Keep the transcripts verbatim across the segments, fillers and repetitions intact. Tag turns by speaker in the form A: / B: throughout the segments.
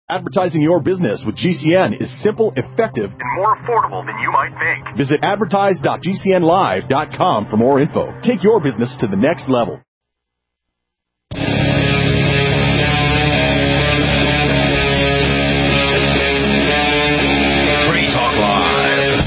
A: Advertising your business with G C N is simple, effective, and more affordable than you might think. Visit advertise dot g c n live dot com for more info. Take your business to the next level.
B: Free Talk Live.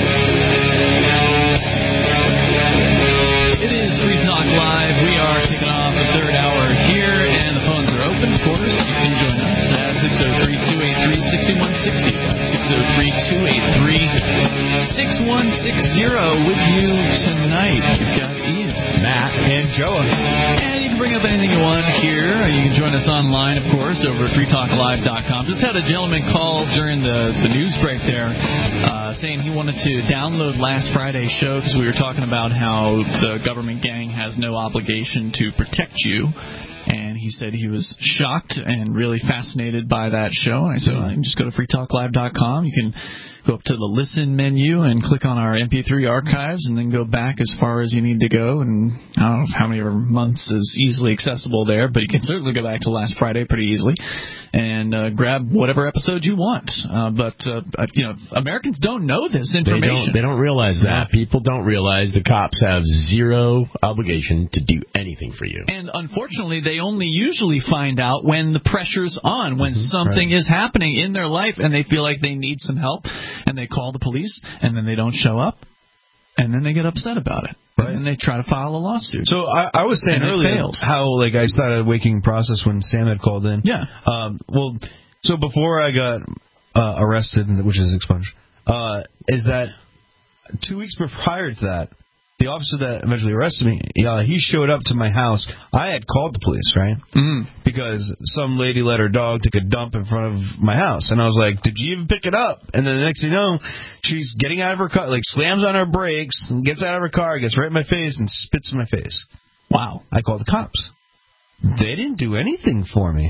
C: It is Free Talk Live. We are kicking off the third hour here, and the phones are open. Of course, you can join us at six oh three, two eight three, six one six oh. six oh three, two eight three, six one six oh with you tonight. We've got Ian,
D: Matt, and Joe.
C: And you can bring up anything you want here. You can join us online, of course, over at free talk live dot com. Just had a gentleman call during the, the news break there uh, saying he wanted to download last Friday's show because we were talking about how the government gang has no obligation to protect you. And he said he was shocked and really fascinated by that show. And I said, well, you can just go to free talk live dot com. You can go up to the Listen menu and click on our M P three archives and then go back as far as you need to go. And I don't know how many months is easily accessible there, but you can certainly go back to last Friday pretty easily and uh, grab whatever episode you want. Uh, but, uh, you know, Americans don't know this information.
D: They don't, they don't realize that. People don't realize the cops have zero obligation to do anything for you.
C: And unfortunately, they only usually find out when the pressure's on, when mm-hmm, something right. is happening in their life and they feel like they need some help, and they call the police, and then they don't show up, and then they get upset about it. Right. And they try to file a lawsuit.
E: So I, I was saying earlier how like I started a waking process when Sam had called in.
C: Yeah.
E: Um, well, so before I got uh, arrested, which is expunged, uh, is that two weeks prior to that, the officer that eventually arrested me, uh, he showed up to my house. I had called the police, right?
C: Mm.
E: Because some lady let her dog take a dump in front of my house. And I was like, did you even pick it up? And then the next thing you know, she's getting out of her car, like slams on her brakes, and gets out of her car, gets right in my face, and spits in my face.
C: Wow.
E: I called the cops. They didn't do anything for me.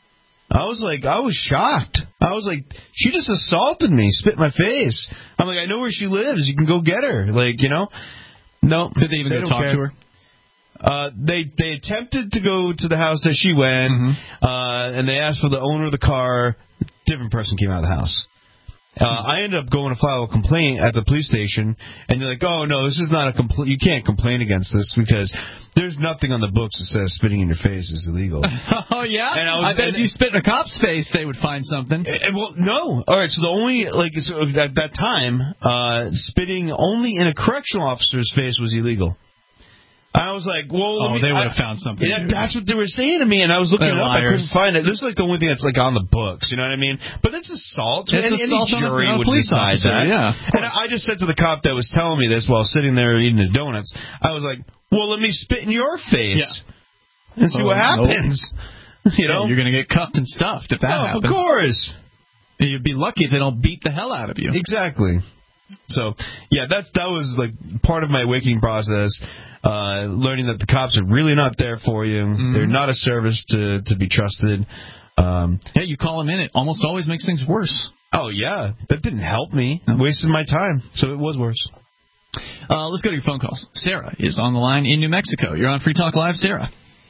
E: I was like, I was shocked. I was like, she just assaulted me, spit in my face. I'm like, I know where she lives. You can go get her. Like, you know. No.
C: Did they even
E: they
C: go talk
E: care.
C: to her?
E: Uh, they they attempted to go to the house that she went,
C: mm-hmm.
E: uh, and they asked for the owner of the car. Different person came out of the house. Uh, I ended up going to file a complaint at the police station, and they're like, oh, no, this is not a complaint. You can't complain against this because there's nothing on the books that says spitting in your face is illegal.
C: Oh, yeah?
E: And I, was,
C: I bet
E: and,
C: if you spit in a cop's face, they would find something.
E: And, well, no. All right, so the only, like, so at that time, uh, spitting only in a correctional officer's face was illegal. I was like, well,
C: oh,
E: me,
C: they would have
E: I,
C: found something.
E: Yeah, that's what they were saying to me, and I was looking
C: They're
E: it up.
C: liars.
E: I couldn't find it. This is like the only thing that's like on the books. You know what I mean? But it's assault.
C: It's
E: any,
C: assault
E: any jury
C: on a, on a
E: would
C: police
E: decide
C: officer,
E: that.
C: Yeah.
E: And I just said to the cop that was telling me this while sitting there eating his donuts, I was like, well, let me spit in your face
C: yeah.
E: and see
C: oh,
E: what happens.
C: Nope.
E: You know,
C: yeah, you're going to get cuffed and stuffed if that
E: oh,
C: happens.
E: Of course.
C: You'd be lucky if they don't beat the hell out of you.
E: Exactly. So, yeah, that's that was like part of my waking process. Uh, learning that the cops are really not there for you. Mm-hmm. They're not a service to, to be trusted. Um,
C: yeah, you call them in. It almost always makes things worse.
E: Oh, yeah. That didn't help me. No. Wasted my time. So it was worse.
C: Uh, let's go to your phone calls. Sarah is on the line in New Mexico. You're on Free Talk Live, Sarah.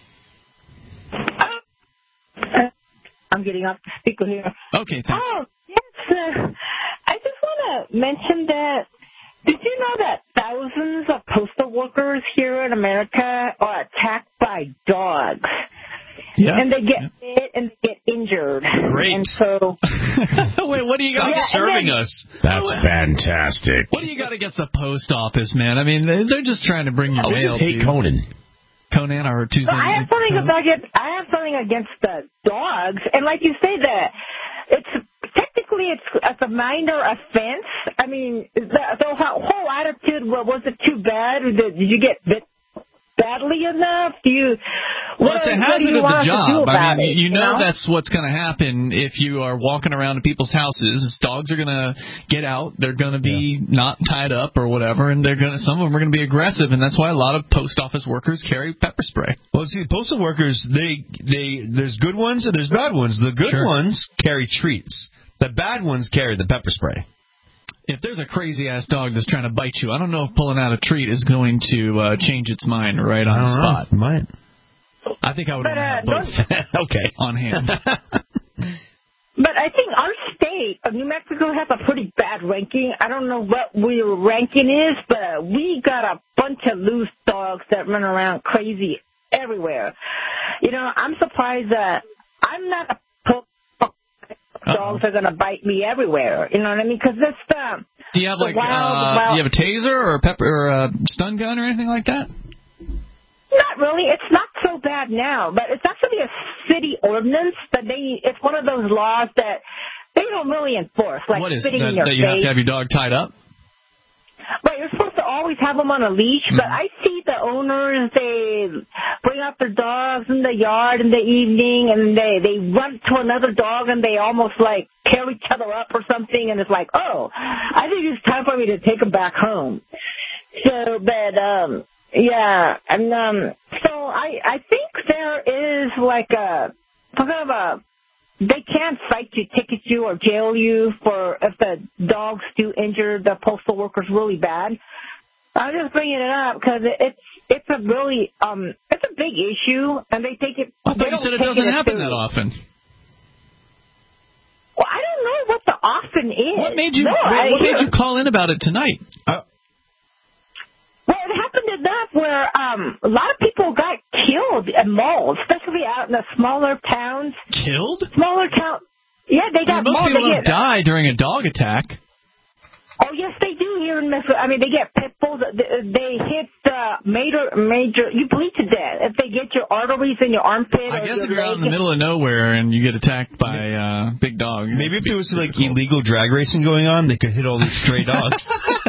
F: I'm getting off the speaker here.
C: Okay, thanks.
F: Oh, yes. Uh, I just want to mention that did you know that thousands of postal workers here in America are attacked by dogs?
C: Yeah.
F: And they get
C: yeah.
F: bit and they get injured.
E: Great.
F: And so...
C: Wait, what do you got?
E: Stop
F: yeah,
E: serving
F: then,
E: us.
D: That's fantastic.
C: What do you got against the post office, man? I mean, they're just trying to bring your
D: oh,
C: mail
D: just hate
C: to you.
D: Conan.
C: Conan or Tuesday.
F: So I have something against. I have something against the dogs, and like you say, that it's technically it's, it's a minor offense. I mean, the, the whole attitude. Well, was it too bad? Did, did you get bit badly enough? Do you?
C: Well,
F: what,
C: it's a
F: what do
C: hazard
F: you
C: of
F: want
C: the
F: us to do
C: job.
F: about
C: I mean,
F: it,
C: you know,
F: you know
C: that's what's going to happen if you are walking around to people's houses. Dogs are going to get out. They're going to be yeah. not tied up or whatever, and they're going to. Some of them are going to be aggressive, and that's why a lot of post office workers carry pepper spray.
E: Well, see, postal workers, they they there's good ones and there's bad ones. The good
C: sure.
E: ones carry treats. The bad ones carry the pepper spray.
C: If there's a crazy-ass dog that's trying to bite you, I don't know if pulling out a treat is going to uh, change its mind right on the spot.
E: Know. Might.
C: I think I would
F: but, uh,
C: have both
E: okay.
C: on hand.
F: But I think our state of New Mexico has a pretty bad ranking. I don't know what your ranking is, but we got a bunch of loose dogs that run around crazy everywhere. You know, I'm surprised that I'm not a dogs are going to bite me everywhere. You know what I mean? Because that's the.
C: Do you have like
F: wild,
C: uh,
F: wild,
C: do you have a taser or a pepper or a stun gun or anything like that?
F: Not really. It's not so bad now, but it's actually a city ordinance that they. It's one of those laws that they don't really enforce. Like
C: what is
F: spitting
C: that?
F: in your
C: That you
F: face.
C: have to have your dog tied up?
F: But you're supposed to always have them on a leash. Mm-hmm. But I see the owners, they bring out their dogs in the yard in the evening, and they, they run to another dog, and they almost, like, tear each other up or something, and it's like, oh, I think it's time for me to take them back home. So, but, um, yeah, and, um, so I, I think there is, like, a, some kind of a, they can't cite you, ticket you, or jail you for if the dogs do injure the postal workers really bad. I'm just bringing it up because it's it's a really um it's a big issue, and they take it.
C: I thought you said it doesn't it happen that often.
F: Well, I don't know what the often is.
C: What made you
F: no,
C: what,
F: I,
C: what made you call in about it tonight?
F: Uh, well, it happened enough where um a lot of people got killed and mauled, especially out in the smaller towns.
C: Killed?
F: Smaller town. Yeah, they got
C: I mean, most
F: mauled.
C: people
F: they
C: don't
F: get,
C: die during a dog attack.
F: Oh, yes, they do here in Mexico. I mean, they get pit bulls. They hit uh, major, major, you bleed to death. If they get your arteries in your armpit
C: I
F: or
C: guess
F: your
C: if you're
F: leg.
C: out in the middle of nowhere and you get attacked by uh, big dog.
E: Maybe if there was like illegal drag racing going on, they could hit all these stray dogs.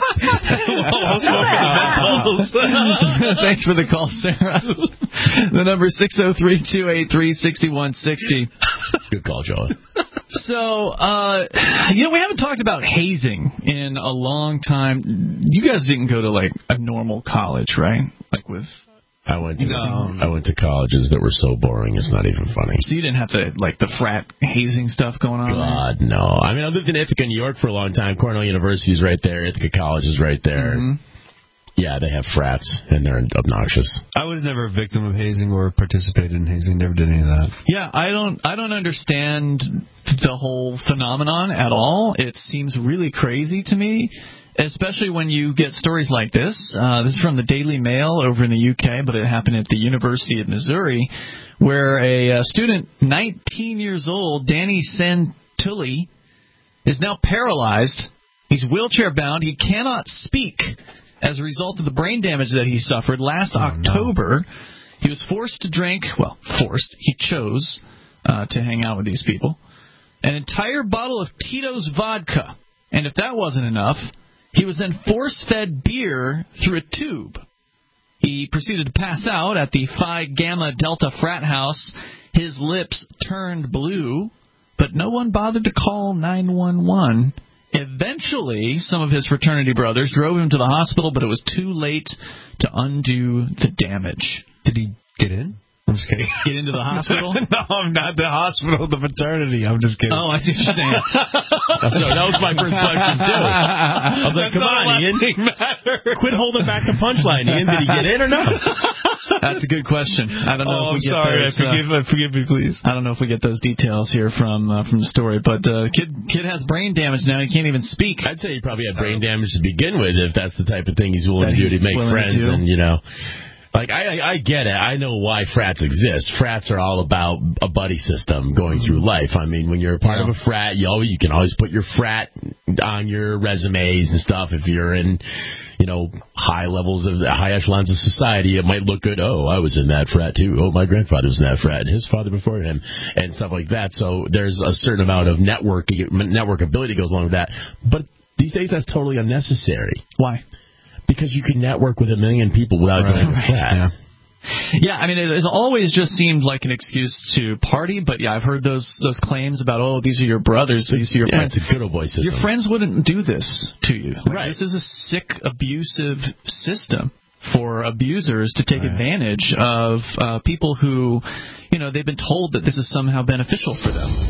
C: Thanks for the call, Sarah. The number is six oh three, two eight three, six one six oh.
D: Good call, Joe.
C: So, uh, you know, we haven't talked about hazing in a long time. You guys didn't go to, like, a normal college, right? Like with...
D: I went to
E: no.
D: I went to colleges that were so boring it's not even funny.
C: So you didn't have the, like, the frat hazing stuff going on?
D: God, no. I mean, I lived in Ithaca, New York for a long time. Cornell University is right there. Ithaca College is right there. Mm-hmm. Yeah, they have frats, and they're obnoxious.
E: I was never a victim of hazing or participated in hazing. Never did any of that.
C: Yeah, I don't I don't understand the whole phenomenon at all. It seems really crazy to me, especially when you get stories like this. Uh, this is from the Daily Mail over in the U K, but it happened at the University of Missouri, where a, a student, nineteen years old, Danny Santulli, is now paralyzed. He's wheelchair-bound. He cannot speak as a result of the brain damage that he suffered last oh, October. No. He was forced to drink, well, forced, he chose uh, to hang out with these people, an entire bottle of Tito's vodka. And if that wasn't enough, he was then force-fed beer through a tube. He proceeded to pass out at the Phi Gamma Delta frat house. His lips turned blue, but no one bothered to call nine one one. Eventually, some of his fraternity brothers drove him to the hospital, but it was too late to undo the damage.
E: Did he get in? I'm just kidding.
C: Get into the hospital?
E: No, I'm not the hospital, the fraternity. I'm just kidding.
C: Oh, I see what you're saying.
D: So that was my first question, too. I was like,
E: That's
D: come on, Ian. Quit holding back the punchline, Ian. Did he get in or no?
C: That's a good question. I don't know
E: oh,
C: if we
E: I'm
C: get
E: sorry.
C: those,
E: forgive, uh, forgive me, please.
C: I don't know if we get those details here from uh, from the story, but uh, kid kid has brain damage now. He can't even speak.
D: I'd say he probably had brain damage to begin with, if that's the type of thing he's willing
C: that
D: to do to make friends and, you know. Like, I, I get it. I know why frats exist. Frats are all about a buddy system going through life. I mean, when you're a part yeah. of a frat, you always, you can always put your frat on your resumes and stuff. If you're in, you know, high levels of high echelons of society, it might look good. Oh, I was in that frat too. Oh, my grandfather was in that frat, and his father before him, and stuff like that. So there's a certain amount of network network ability goes along with that. But these days, that's totally unnecessary.
C: Why?
D: Because you can network with a million people without
C: right,
D: going to
C: right,
D: frat.
C: Yeah. Yeah, I mean, it has always just seemed like an excuse to party, but yeah, I've heard those those claims about, oh, these are your brothers, these are your
D: yeah,
C: friends.
D: It's a good old boy system.
C: Your friends wouldn't do this to you. Like,
D: right.
C: This is a sick, abusive system for abusers to take right. advantage of uh, people who, you know, they've been told that this is somehow beneficial for them. And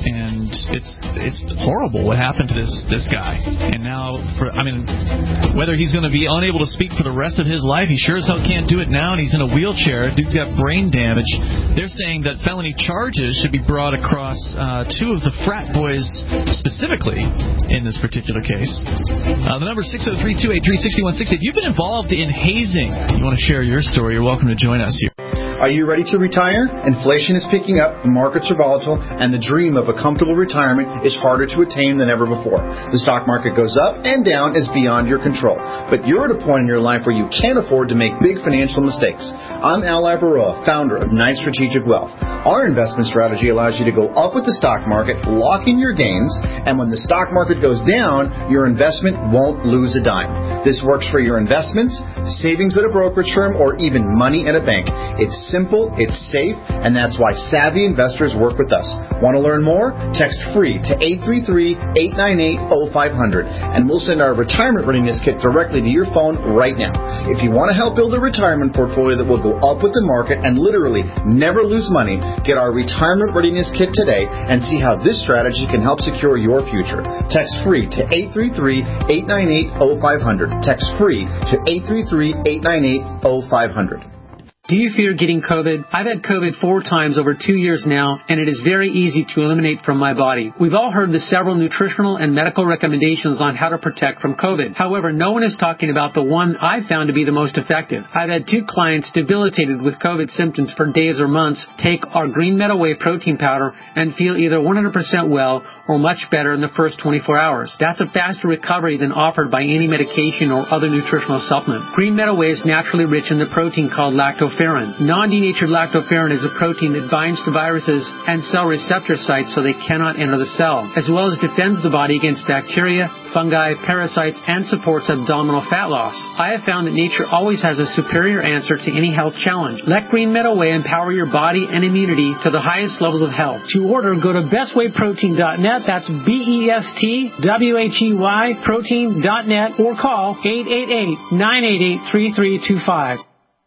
C: and it's it's horrible what happened to this this guy. And now, for, I mean, whether he's going to be unable to speak for the rest of his life, he sure as hell can't do it now, and he's in a wheelchair. Dude's got brain damage. They're saying that felony charges should be brought across uh, two of the frat boys specifically in this particular case. Uh, the number is six oh three, two eight three, six one six eight. If you've been involved in hazing, you want to share your story, you're welcome to join us here.
B: Are you ready to retire? Inflation is picking up, the markets are volatile, and the dream of a comfortable retirement is harder to attain than ever before. The stock market goes up and down is beyond your control. But you're at a point in your life where you can't afford to make big financial mistakes. I'm Al Ibaroa, founder of Knight Strategic Wealth. Our investment strategy allows you to go up with the stock market, lock in your gains, and when the stock market goes down, your investment won't lose a dime. This works for your investments, savings at a brokerage firm, or even money at a bank. It's simple, it's safe, and that's why savvy investors work with us. Want to learn more? Text FREE to eight three three, eight nine eight, oh five hundred, and we'll send our retirement readiness kit directly to your phone right now. If you want to help build a retirement portfolio that will go up with the market and literally never lose money, get our retirement readiness kit today and see how this strategy can help secure your future. Text FREE to eight three three, eight nine eight, oh five hundred. Text FREE to eight three three, eight nine eight, oh five hundred.
G: Do you fear getting COVID? I've had COVID four times over two years now, and it is very easy to eliminate from my body. We've all heard the several nutritional and medical recommendations on how to protect from COVID. However, no one is talking about the one I've found to be the most effective. I've had two clients debilitated with COVID symptoms for days or months take our Green Meadow Whey protein powder and feel either one hundred percent well or much better in the first twenty-four hours. That's a faster recovery than offered by any medication or other nutritional supplement. Green Meadow Whey is naturally rich in the protein called lactoferrin. Non-denatured lactoferrin is a protein that binds to viruses and cell receptor sites so they cannot enter the cell, as well as defends the body against bacteria, fungi, parasites, and supports abdominal fat loss. I have found that nature always has a superior answer to any health challenge. Let Green Meadow Whey empower your body and immunity to the highest levels of health. To order, go to best way protein dot net. That's B E S T W H E Y protein dot net or call eight eight eight, nine eight eight, three three two five.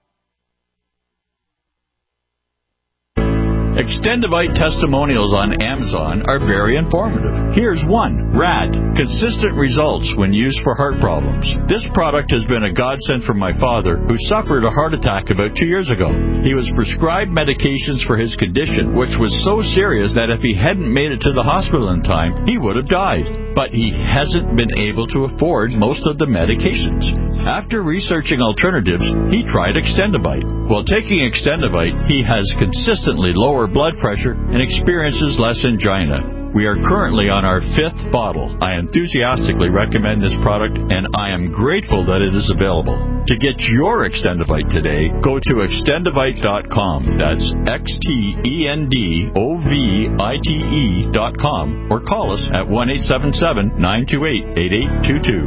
H: Extendivite testimonials on Amazon are very informative. Here's one. RAD. Consistent results when used for heart problems. This product has been a godsend for my father, who suffered a heart attack about two years ago. He was prescribed medications for his condition, which was so serious that if he hadn't made it to the hospital in time, he would have died. But he hasn't been able to afford most of the medications. After researching alternatives, he tried Extendivite. While taking Extendivite, he has consistently lower blood pressure and experiences less angina. We are currently on our fifth bottle. I enthusiastically recommend this product, and I am grateful that it is available. To get your Extendivite today, go to extendivite dot com. That's X T E N D O V I T E dot com, or call us at one eight seven seven, nine two eight, eight eight two two.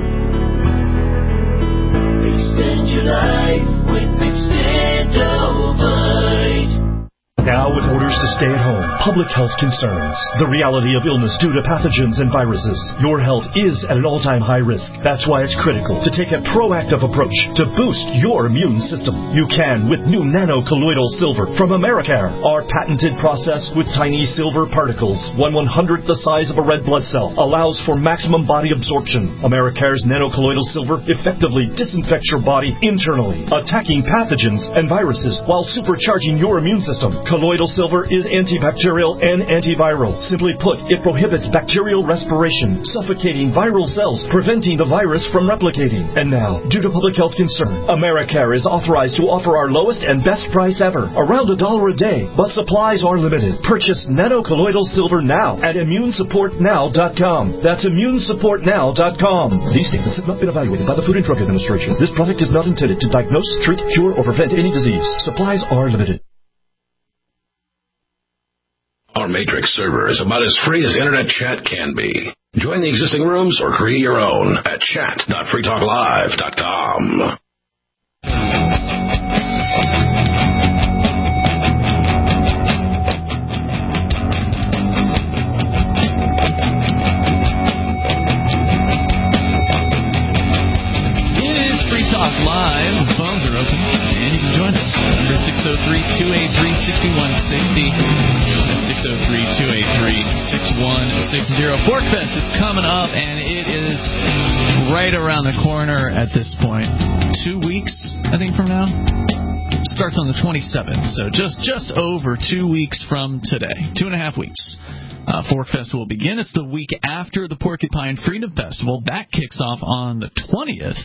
I: Extend your life with Extendivite.
J: Now with orders to stay at home, public health concerns, the reality of illness due to pathogens and viruses, your health is at an all-time high risk. That's why it's critical to take a proactive approach to boost your immune system. You can with new nano-colloidal silver from Americare. Our patented process with tiny silver particles, one one-hundredth the size of a red blood cell, allows for maximum body absorption. Americare's nano-colloidal silver effectively disinfects your body internally, attacking pathogens and viruses while supercharging your immune system. Colloidal silver is antibacterial and antiviral. Simply put, it prohibits bacterial respiration, suffocating viral cells, preventing the virus from replicating. And now, due to public health concern, Americare is authorized to offer our lowest and best price ever, around a dollar a day, but supplies are limited. Purchase nano-colloidal silver now at immune support now dot com. That's immune support now dot com. These statements have not been evaluated by the Food and Drug Administration. This product is not intended to diagnose, treat, cure, or prevent any disease. Supplies are limited.
K: Our Matrix server is about as free as internet chat can be. Join the existing rooms or create your own at chat dot free talk live dot com.
C: It is Free Talk Live. The phones are open, and you can join us. Number six oh three, two eight three, six one six oh. That's six oh three, two eight three, six one six zero. Forkfest is coming up, and it is right around the corner at this point. Two weeks, I think, from now. Starts on the twenty-seventh, so just just over two weeks from today. Two and a half weeks. Uh, Forkfest will begin. It's the week after the Porcupine Freedom Festival. That kicks off on the twentieth.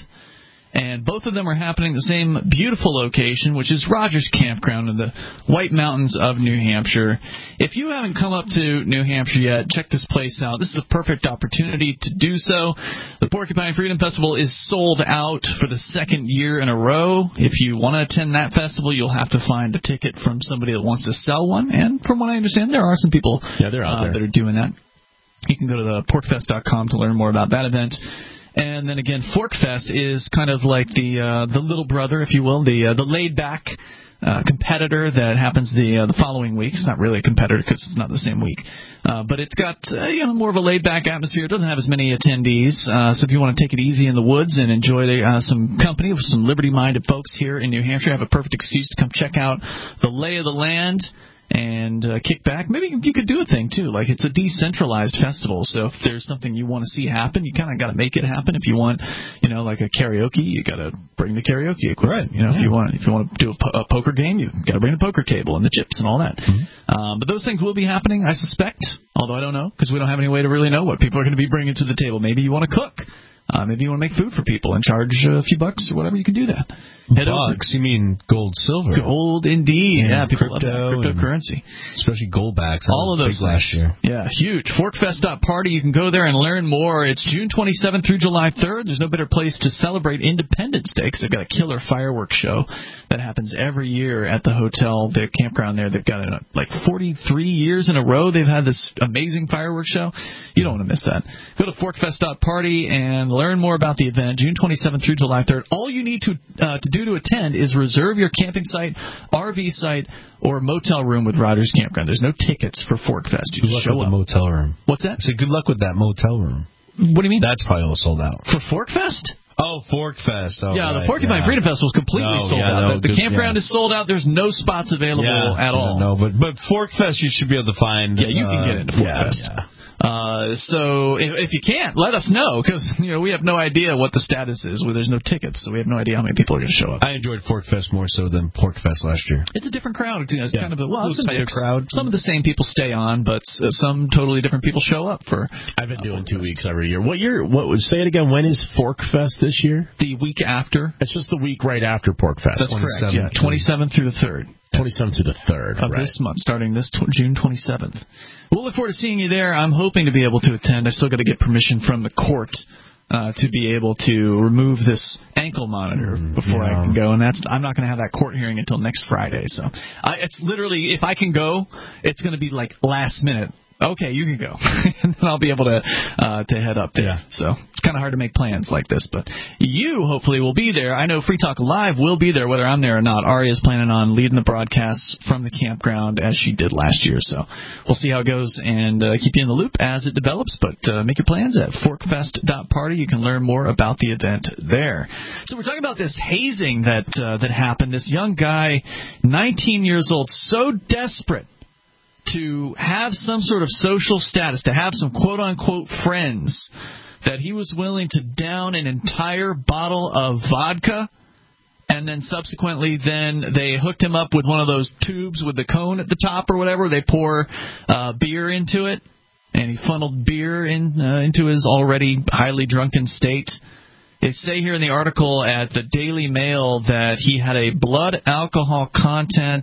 C: And both of them are happening at the same beautiful location, which is Rogers Campground in the White Mountains of New Hampshire. If you haven't come up to New Hampshire yet, check this place out. This is a perfect opportunity to do so. The Porcupine Freedom Festival is sold out for the second year in a row. If you want to attend that festival, you'll have to find a ticket from somebody that wants to sell one. And from what I understand, there are some people
D: yeah, they're out
C: uh,
D: there.
C: that are doing that. You can go to the porkfest dot com to learn more about that event. And then again, Forkfest is kind of like the uh, the little brother, if you will, the uh, the laid back uh, competitor that happens the uh, the following week. It's not really a competitor because it's not the same week, uh, but it's got uh, you know more of a laid back atmosphere. It doesn't have as many attendees, uh, so if you want to take it easy in the woods and enjoy the, uh, some company with some liberty minded folks here in New Hampshire, have a perfect excuse to come check out the lay of the land. And uh, kick back. Maybe you could do a thing, too. Like, it's a decentralized festival, so if there's something you want to see happen, you kind of got to make it happen. If you want, you know, like a karaoke, you got to bring the karaoke equipment. Right. You know, yeah. if you want if you want to do a, po- a poker game, you got to bring the poker table and the chips and all that. Mm-hmm. Um, but those things will be happening, I suspect, although I don't know, because we don't have any way to really know what people are going to be bringing to the table. Maybe you want to cook. Uh, maybe you want to make food for people and charge a few bucks or whatever. You can do that. Head
E: Bucks? You mean gold, silver?
C: Gold, indeed. Yeah, yeah people
E: crypto
C: love that. Cryptocurrency.
E: Especially gold backs.
C: All of those
E: last year.
C: Yeah, huge. Forkfest dot party. You can go there and learn more. It's June twenty-seventh through July third. There's no better place to celebrate Independence Day because they've got a killer fireworks show that happens every year at the hotel, the campground there. They've got it like forty-three years in a row. They've had this amazing fireworks show. You don't want to miss that. Go to Forkfest dot party and learn more about the event, June twenty-seventh through July third. All you need to uh, to do to attend is reserve your camping site, R V site, or motel room with Rogers Campground. There's no tickets for Forkfest. You
E: good luck
C: show
E: with
C: up.
E: the motel room.
C: What's that?
E: I said good luck with that motel room.
C: What do you mean?
E: That's probably all sold out.
C: For Forkfest?
E: Oh, Forkfest. Oh,
C: yeah,
E: right,
C: the Porcupine
E: yeah.
C: Freedom Festival is completely
E: no,
C: sold
E: yeah,
C: out.
E: No,
C: the the
E: good,
C: campground
E: yeah.
C: is sold out. There's no spots available
E: yeah,
C: at all.
E: No, but but Forkfest you should be able to find.
C: Yeah, you
E: uh,
C: can get into Forkfest.
E: Yeah, yeah.
C: Uh, so if, if you can't, let us know because you know we have no idea what the status is. Well, there's no tickets, so we have no idea how many people are going to show up.
E: I enjoyed Forkfest more so than Porkfest last year.
C: It's a different crowd. It's yeah. kind of a well,
E: it's a
C: mix.
E: crowd.
C: Some of the same people stay on, but uh, some totally different people show up for.
D: I've been
C: uh,
D: doing
C: Forkfest.
D: two weeks every year. What year? What was? Say it again. When is Forkfest this year?
C: The week after.
D: It's just the week right after Porkfest.
C: That's correct. Yeah, twenty-seventh through the third.
D: twenty-seventh to the third
C: of
D: right.
C: this month, starting this tw- June twenty-seventh. We'll look forward to seeing you there. I'm hoping to be able to attend. I still got to get permission from the court uh, to be able to remove this ankle monitor
E: mm,
C: before
E: yeah.
C: I can go, and that's I'm not going to have that court hearing until next Friday. So I, it's literally, if I can go, it's going to be like last minute. Okay, you can go, and then I'll be able to uh, to head up there.
E: Yeah.
C: So it's kind of hard to make plans like this, but you hopefully will be there. I know Free Talk Live will be there, whether I'm there or not. Ari is planning on leading the broadcasts from the campground as she did last year, so we'll see how it goes and uh, keep you in the loop as it develops. But uh, make your plans at Forkfest dot party. You can learn more about the event there. So we're talking about this hazing that uh, that happened. This young guy, nineteen years old, so desperate to have some sort of social status, to have some quote-unquote friends, that he was willing to down an entire bottle of vodka, and then subsequently then they hooked him up with one of those tubes with the cone at the top or whatever. They pour uh, beer into it, and he funneled beer in uh, into his already highly drunken state. They say here in the article at the Daily Mail that he had a blood alcohol content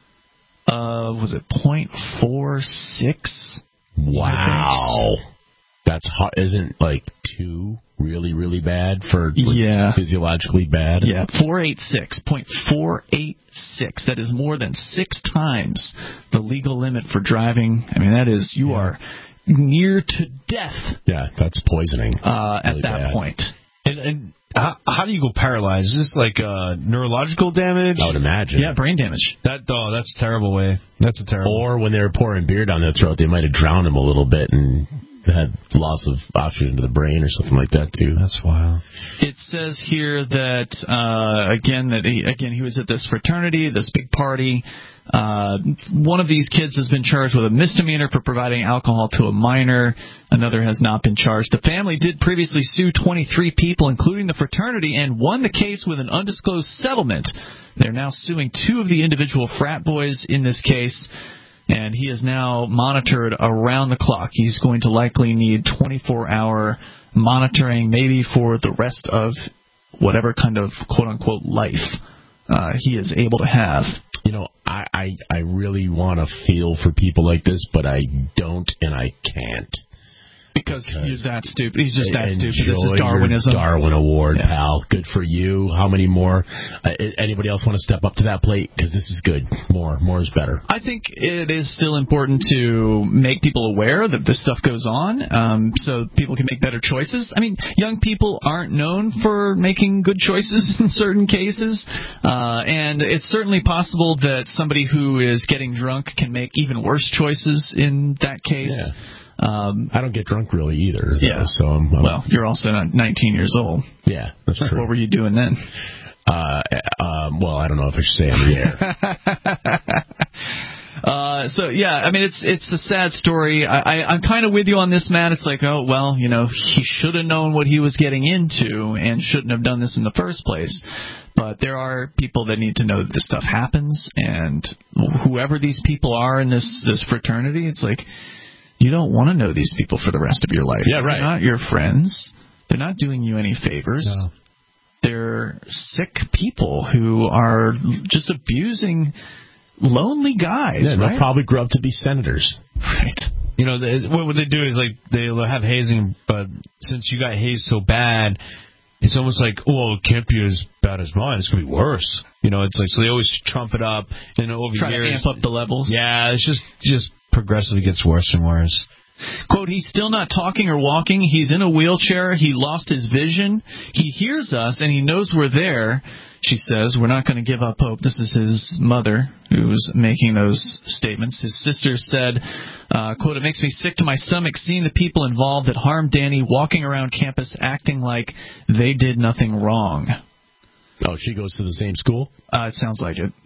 C: Uh, was it point four six?
D: Wow. That's hot. Isn't like two really, really bad for like,
C: yeah.
D: physiologically bad?
C: Yeah, four eighty-six. point four eight six. That is more than six times the legal limit for driving. I mean, that is, you yeah. are near to death.
D: Yeah, that's poisoning.
C: Uh,
D: really
C: at that
D: bad.
C: point.
E: And, and how, how do you go paralyzed? Is this like uh, neurological damage?
D: I would imagine.
C: Yeah, brain damage.
E: That oh, that's a terrible way. That's a terrible.
D: Or when they were pouring beer down their throat, they might have drowned him a little bit and had loss of oxygen to the brain or something like that too.
E: That's wild.
C: It says here that uh, again that he, again he was at this fraternity, this big party. Uh, one of these kids has been charged with a misdemeanor for providing alcohol to a minor. Another has not been charged. The family did previously sue twenty-three people, including the fraternity, and won the case with an undisclosed settlement. They're now suing two of the individual frat boys in this case, and he is now monitored around the clock. He's going to likely need twenty-four hour monitoring, maybe for the rest of whatever kind of quote-unquote life uh, he is able to have.
D: You know, I, I, I really want to feel for people like this, but I don't and I can't.
C: Because, because he's that stupid. He's just that
D: enjoy
C: stupid. This is Darwinism.
D: Your Darwin Award,
C: yeah.
D: pal. Good for you. How many more? Uh, anybody else want to step up to that plate? Because this is good. More. More is better.
C: I think it is still important to make people aware that this stuff goes on um, so people can make better choices. I mean, young people aren't known for making good choices in certain cases. Uh, and it's certainly possible that somebody who is getting drunk can make even worse choices in that case.
D: Yeah.
C: Um,
D: I don't get drunk really either. Though,
C: yeah.
D: So I'm, I'm,
C: well, you're also not nineteen years old.
D: Yeah, that's true.
C: What were you doing then?
D: Uh, um, well, I don't know if I should say on the air.
C: uh, so yeah, I mean it's it's a sad story. I, I I'm kind of with you on this, Matt. It's like, oh well, you know, he should have known what he was getting into and shouldn't have done this in the first place. But there are people that need to know that this stuff happens, and whoever these people are in this this fraternity, it's like, you don't want to know these people for the rest of your life.
D: Yeah, right.
C: They're not your friends. They're not doing you any favors.
E: No.
C: They're sick people who are just abusing lonely guys,
D: yeah,
C: right?
D: They'll probably grow up to be senators.
C: Right.
E: You know, they, what they do is, like, they'll have hazing, but since you got hazed so bad, it's almost like, oh, it can't be as bad as mine. It's going to be worse. You know, it's like, so they always trump it up. And over
C: Try
E: years,
C: to amp up the levels.
E: Yeah, it's just, just progressively gets worse and worse.
C: Quote, he's still not talking or walking. He's in a wheelchair. He lost his vision. He hears us, and he knows we're there. She says, we're not going to give up hope. This is his mother who's making those statements. His sister said, uh, quote, it makes me sick to my stomach seeing the people involved that harmed Danny walking around campus acting like they did nothing wrong.
D: Oh, she goes to the same school?
C: Uh, it sounds like it.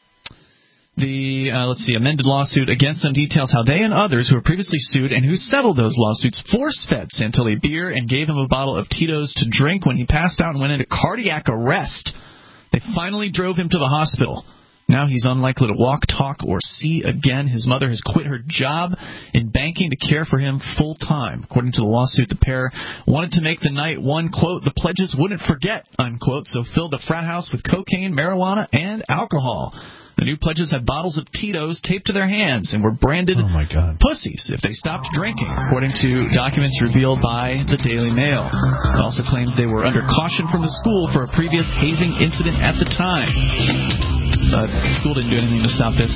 C: The, uh, let's see, amended lawsuit against them details how they and others who were previously sued and who settled those lawsuits force-fed Santilli beer and gave him a bottle of Tito's to drink when he passed out and went into cardiac arrest. They finally drove him to the hospital. Now he's unlikely to walk, talk, or see again. His mother has quit her job in banking to care for him full-time. According to the lawsuit, the pair wanted to make the night one, quote, the pledges wouldn't forget, unquote, so filled the frat house with cocaine, marijuana, and alcohol. The new pledges had bottles of Tito's taped to their hands and were branded
E: oh my God.
C: pussies if they stopped drinking, according to documents revealed by the Daily Mail. It also claims they were under caution from the school for a previous hazing incident at the time. But the school didn't do anything to stop this.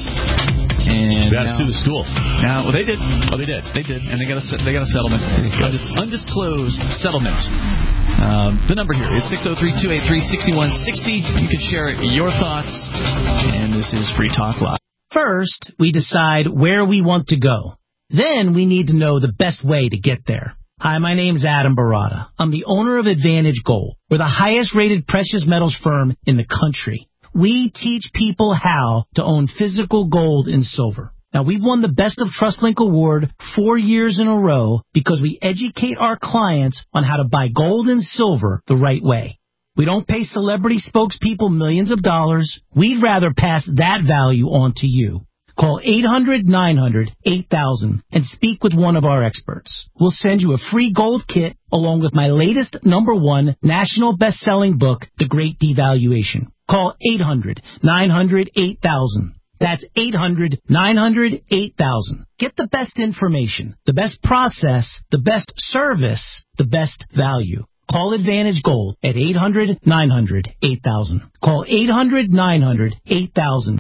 C: And
D: we got to sue the school.
C: Now, well, they did.
D: Oh, they did.
C: They did, and they got a they got a settlement, Undis- undisclosed settlement. Um, the number here is six oh three, two eight three, six one six oh. You can share your thoughts, and this is Free Talk Live.
L: First, we decide where we want to go. Then we need to know the best way to get there. Hi, my name's Adam Barada. I'm the owner of Advantage Gold. We're the highest-rated precious metals firm in the country. We teach people how to own physical gold and silver. Now, we've won the Best of TrustLink Award four years in a row because we educate our clients on how to buy gold and silver the right way. We don't pay celebrity spokespeople millions of dollars. We'd rather pass that value on to you. Call eight hundred, nine hundred, eight thousand and speak with one of our experts. We'll send you a free gold kit along with my latest number one national best-selling book, The Great Devaluation. Call eight hundred, nine hundred, eight thousand. That's eight hundred, nine hundred, eight thousand. Get the best information, the best process, the best service, the best value. Call Advantage Gold at eight hundred, nine hundred, eight thousand. Call eight hundred, nine hundred, eight thousand.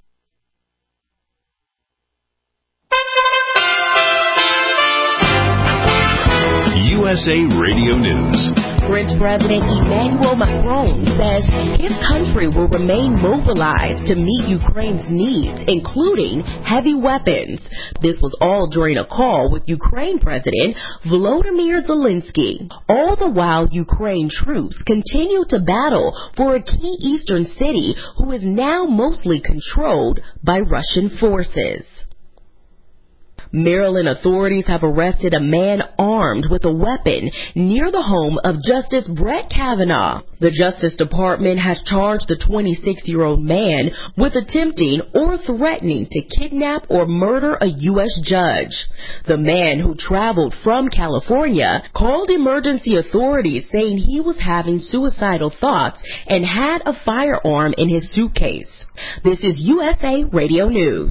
K: S A Radio News.
M: French President Emmanuel Macron says his country will remain mobilized to meet Ukraine's needs, including heavy weapons. This was all during a call with Ukraine President Volodymyr Zelensky. All the while, Ukraine troops continue to battle for a key eastern city who is now mostly controlled by Russian forces. Maryland authorities have arrested a man armed with a weapon near the home of Justice Brett Kavanaugh. The Justice Department has charged the twenty-six-year-old man with attempting or threatening to kidnap or murder a U S judge. The man, who traveled from California, called emergency authorities saying he was having suicidal thoughts and had a firearm in his suitcase. This is U S A Radio News.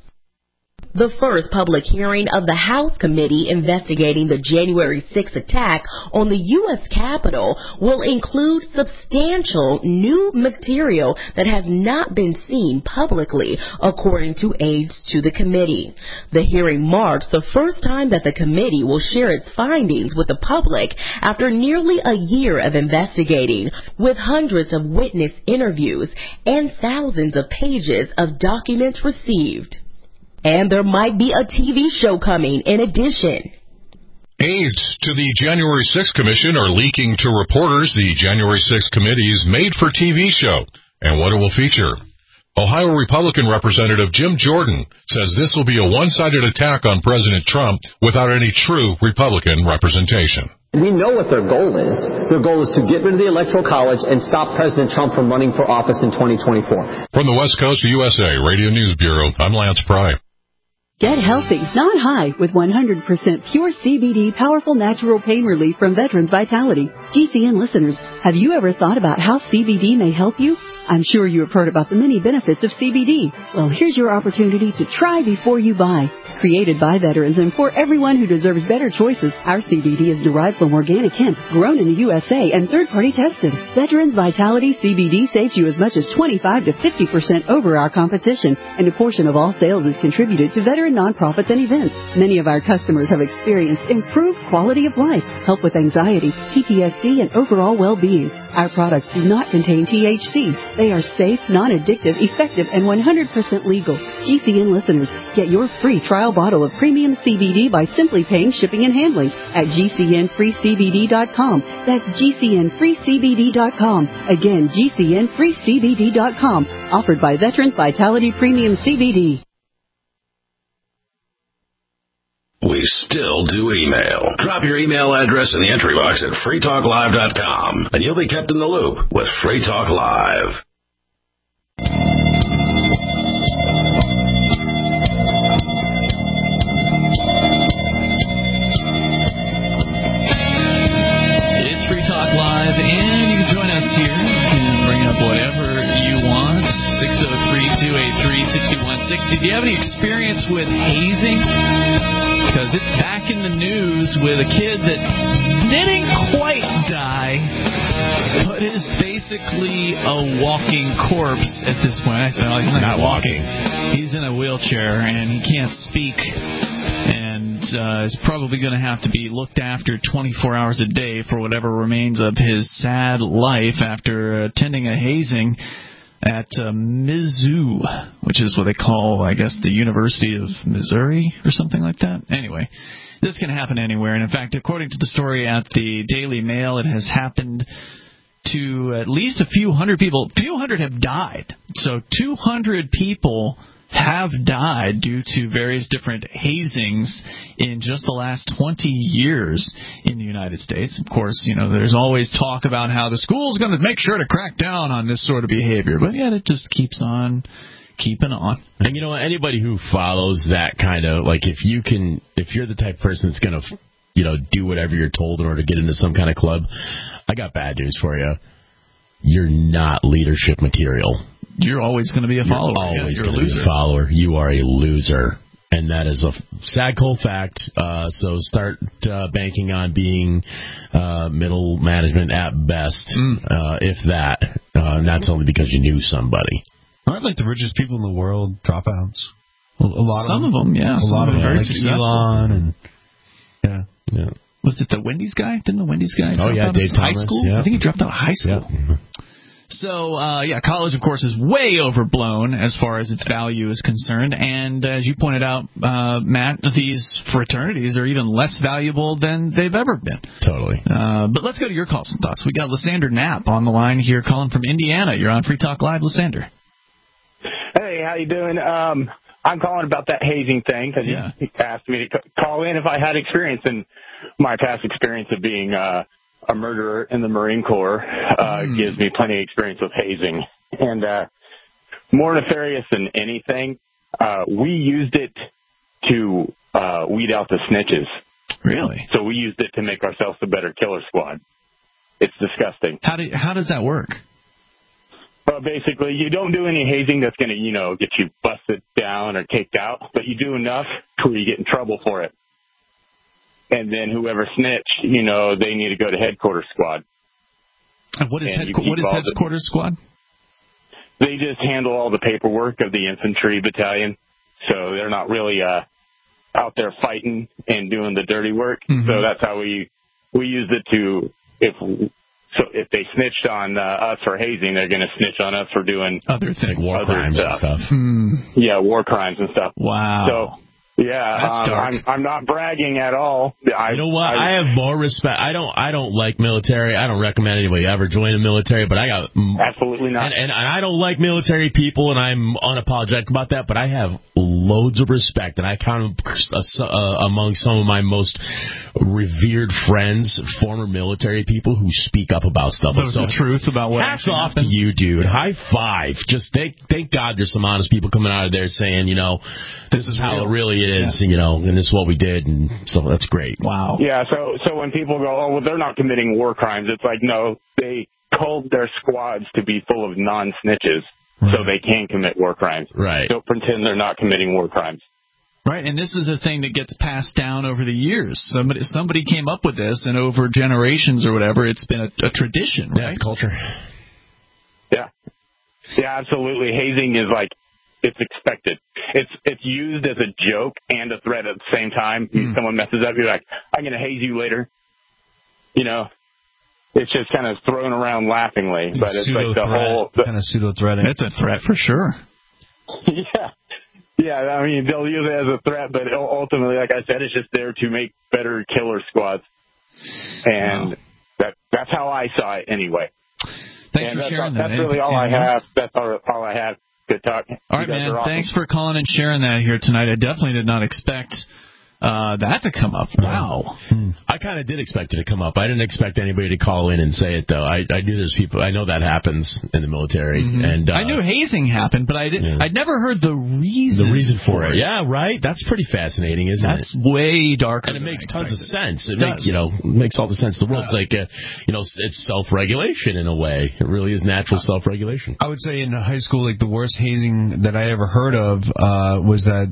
M: The first public hearing of the House committee investigating the January sixth attack on the U S Capitol will include substantial new material that has not been seen publicly, according to aides to the committee. The hearing marks the first time that the committee will share its findings with the public after nearly a year of investigating, with hundreds of witness interviews and thousands of pages of documents received. And there might be a T V show coming in addition.
N: Aides to the January sixth Commission are leaking to reporters the January sixth Committee's made-for-T V show and what it will feature. Ohio Republican Representative Jim Jordan says this will be a one-sided attack on President Trump without any true Republican representation.
O: We know what their goal is. Their goal is to get rid of the Electoral College and stop President Trump from running for office in twenty twenty-four.
N: From the West Coast U S A Radio News Bureau, I'm Lance Pry.
P: Get healthy, not high, with one hundred percent pure C B D powerful natural pain relief from Veterans Vitality. G C N listeners, have you ever thought about how C B D may help you? I'm sure you have heard about the many benefits of C B D. Well, here's your opportunity to try before you buy. Created by veterans and for everyone who deserves better choices, our C B D is derived from organic hemp, grown in the U S A and third-party tested. Veterans Vitality C B D saves you as much as twenty-five to fifty percent over our competition, and a portion of all sales is contributed to veteran nonprofits and events. Many of our customers have experienced improved quality of life, help with anxiety, P T S D, and overall well-being. Our products do not contain T H C. They are safe, non-addictive, effective, and one hundred percent legal. G C N listeners, get your free trial bottle of premium C B D by simply paying shipping and handling at G C N free C B D dot com. That's G C N free C B D dot com. Again, G C N free C B D dot com. Offered by Veterans Vitality Premium C B D.
K: We still do email. Drop your email address in the entry box at free talk live dot com, and you'll be kept in the loop with Free Talk Live.
C: It's Free Talk Live, and you can join us here. You can bring up whatever you want. six oh three, two eight three, six one six oh. Do you have any experience with hazing? Because it's back in the news with a kid that didn't quite die, but is basically a walking corpse at this point. I said, oh, he's not, not walking. He's in a wheelchair, and he can't speak, and uh, is probably going to have to be looked after twenty-four hours a day for whatever remains of his sad life after attending a hazing at uh, Mizzou, which is what they call, I guess, the University of Missouri or something like that. Anyway, this can happen anywhere. And, in fact, according to the story at the Daily Mail, it has happened to at least a few hundred people. A few hundred have died. So two hundred people have died due to various different hazings in just the last twenty years in the United States. Of course, you know, there's always talk about how the school's going to make sure to crack down on this sort of behavior, but yet it just keeps on keeping on.
D: And you know what, anybody who follows that kind of, like, if you can, if you're the type of person that's going to, you know, do whatever you're told in order to get into some kind of club, I got bad news for you. You're not leadership material.
C: You're always going to be a follower.
D: You're always
C: yeah,
D: going to be a follower. You are a loser. And that is a sad, cold fact. Uh, so start uh, banking on being uh, middle management at best, mm. uh, if that. Uh, and that's only because you knew somebody.
E: Aren't like the richest people in the world dropouts? A, a lot
C: Some
E: of them.
C: of them, yeah.
E: A lot of them,
C: very
E: like
C: successful.
E: Elon and yeah,
D: yeah.
C: Was it the Wendy's guy? Didn't the Wendy's guy?
D: Oh,
C: drop
D: yeah,
C: out
D: Dave
C: of high
D: Thomas,
C: school?
D: yeah.
C: I think he dropped out of high school.
D: Yeah.
C: So, uh, yeah, college, of course, is way overblown as far as its value is concerned. And as you pointed out, uh, Matt, these fraternities are even less valuable than they've ever been.
D: Totally.
C: Uh, but let's go to your calls and thoughts. We got Lysander Knapp on the line here calling from Indiana. You're on Free Talk Live, Lysander.
Q: Hey, how you doing? Um, I'm calling about that hazing thing because
C: yeah.
Q: you asked me to call in if I had experience, and my past experience of being uh, a murderer in the Marine Corps uh, mm. gives me plenty of experience with hazing. And uh, more nefarious than anything, uh, we used it to uh, weed out the snitches.
C: Really?
Q: So we used it to make ourselves a better killer squad. It's disgusting.
C: How do how does that work?
Q: Well, basically, you don't do any hazing that's going to, you know, get you busted down or kicked out, but you do enough to where you get in trouble for it. And then whoever snitched, you know, they need to go to headquarters squad.
C: And what is,
Q: and
C: headqu- what is headquarters squad?
Q: They just handle all the paperwork of the infantry battalion, so they're not really uh, out there fighting and doing the dirty work. Mm-hmm. So that's how we we used it to, if so if they snitched on uh, us for hazing, they're going to snitch on us for doing
C: other things,
D: like war
Q: other
D: crimes
Q: stuff.
D: and stuff.
C: Hmm.
Q: Yeah, war crimes and stuff.
C: Wow.
Q: So. Yeah,
C: That's
Q: um,
C: dark.
Q: I'm I'm not bragging at all. I,
D: you know what?
Q: I,
D: I have more respect. I don't. I don't like military. I don't recommend anybody ever join the military. But I got
Q: absolutely not.
D: And, and I don't like military people, and I'm unapologetic about that. But I have loads of respect, and I count uh, among some of my most revered friends, former military people who speak up about stuff.
C: Knows
D: so,
C: the truth about what
D: hats off
C: happens.
D: to you, dude. High five. Just thank thank God there's some honest people coming out of there saying, you know, this is how it really is, yeah. you know, and this is what we did, and so that's great.
C: Wow.
Q: Yeah, so so when people go, oh, well, they're not committing war crimes, it's like, no, they culled their squads to be full of non-snitches right. so they can commit war crimes.
D: Right.
Q: Don't pretend they're not committing war crimes.
C: Right, and this is a thing that gets passed down over the years. Somebody somebody came up with this, and over generations or whatever, it's been a, a tradition, right?
D: Yeah, it's culture.
Q: Yeah. Yeah, absolutely. Hazing is like, it's expected. It's it's used as a joke and a threat at the same time. Mm. Someone messes up, you're like, I'm going to haze you later. You know, it's just kind of thrown around laughingly, but it's like the whole the,
E: kind of pseudo threating.
C: It's a threat for sure.
Q: Yeah, yeah. I mean, they'll use it as a threat, but ultimately, like I said, it's just there to make better killer squads, and wow. that that's how I saw it anyway.
C: Thanks
Q: and
C: for
Q: that's
C: sharing
Q: all,
C: that.
Q: That's really all I have. That's all, all I have. Good talk.
C: All right, man. Awesome. Thanks for calling and sharing that here tonight. I definitely did not expect uh, that to come up. Wow.
D: I kind of did expect it to come up. I didn't expect anybody to call in and say it, though. I, I knew there's people. I know that happens in the military.
C: Mm-hmm.
D: and uh,
C: I knew hazing happened, but I didn't. Yeah. I'd never heard the reason.
D: The reason for it.
C: it.
D: Yeah, right. That's pretty fascinating, isn't
C: That's
D: it?
C: That's way darker.
D: And it makes tons of sense. It,
C: it
D: makes you know makes all the sense in the world. It's like uh, you know, it's self-regulation in a way. It really is natural self-regulation.
E: I would say in high school, like the worst hazing that I ever heard of uh, was that.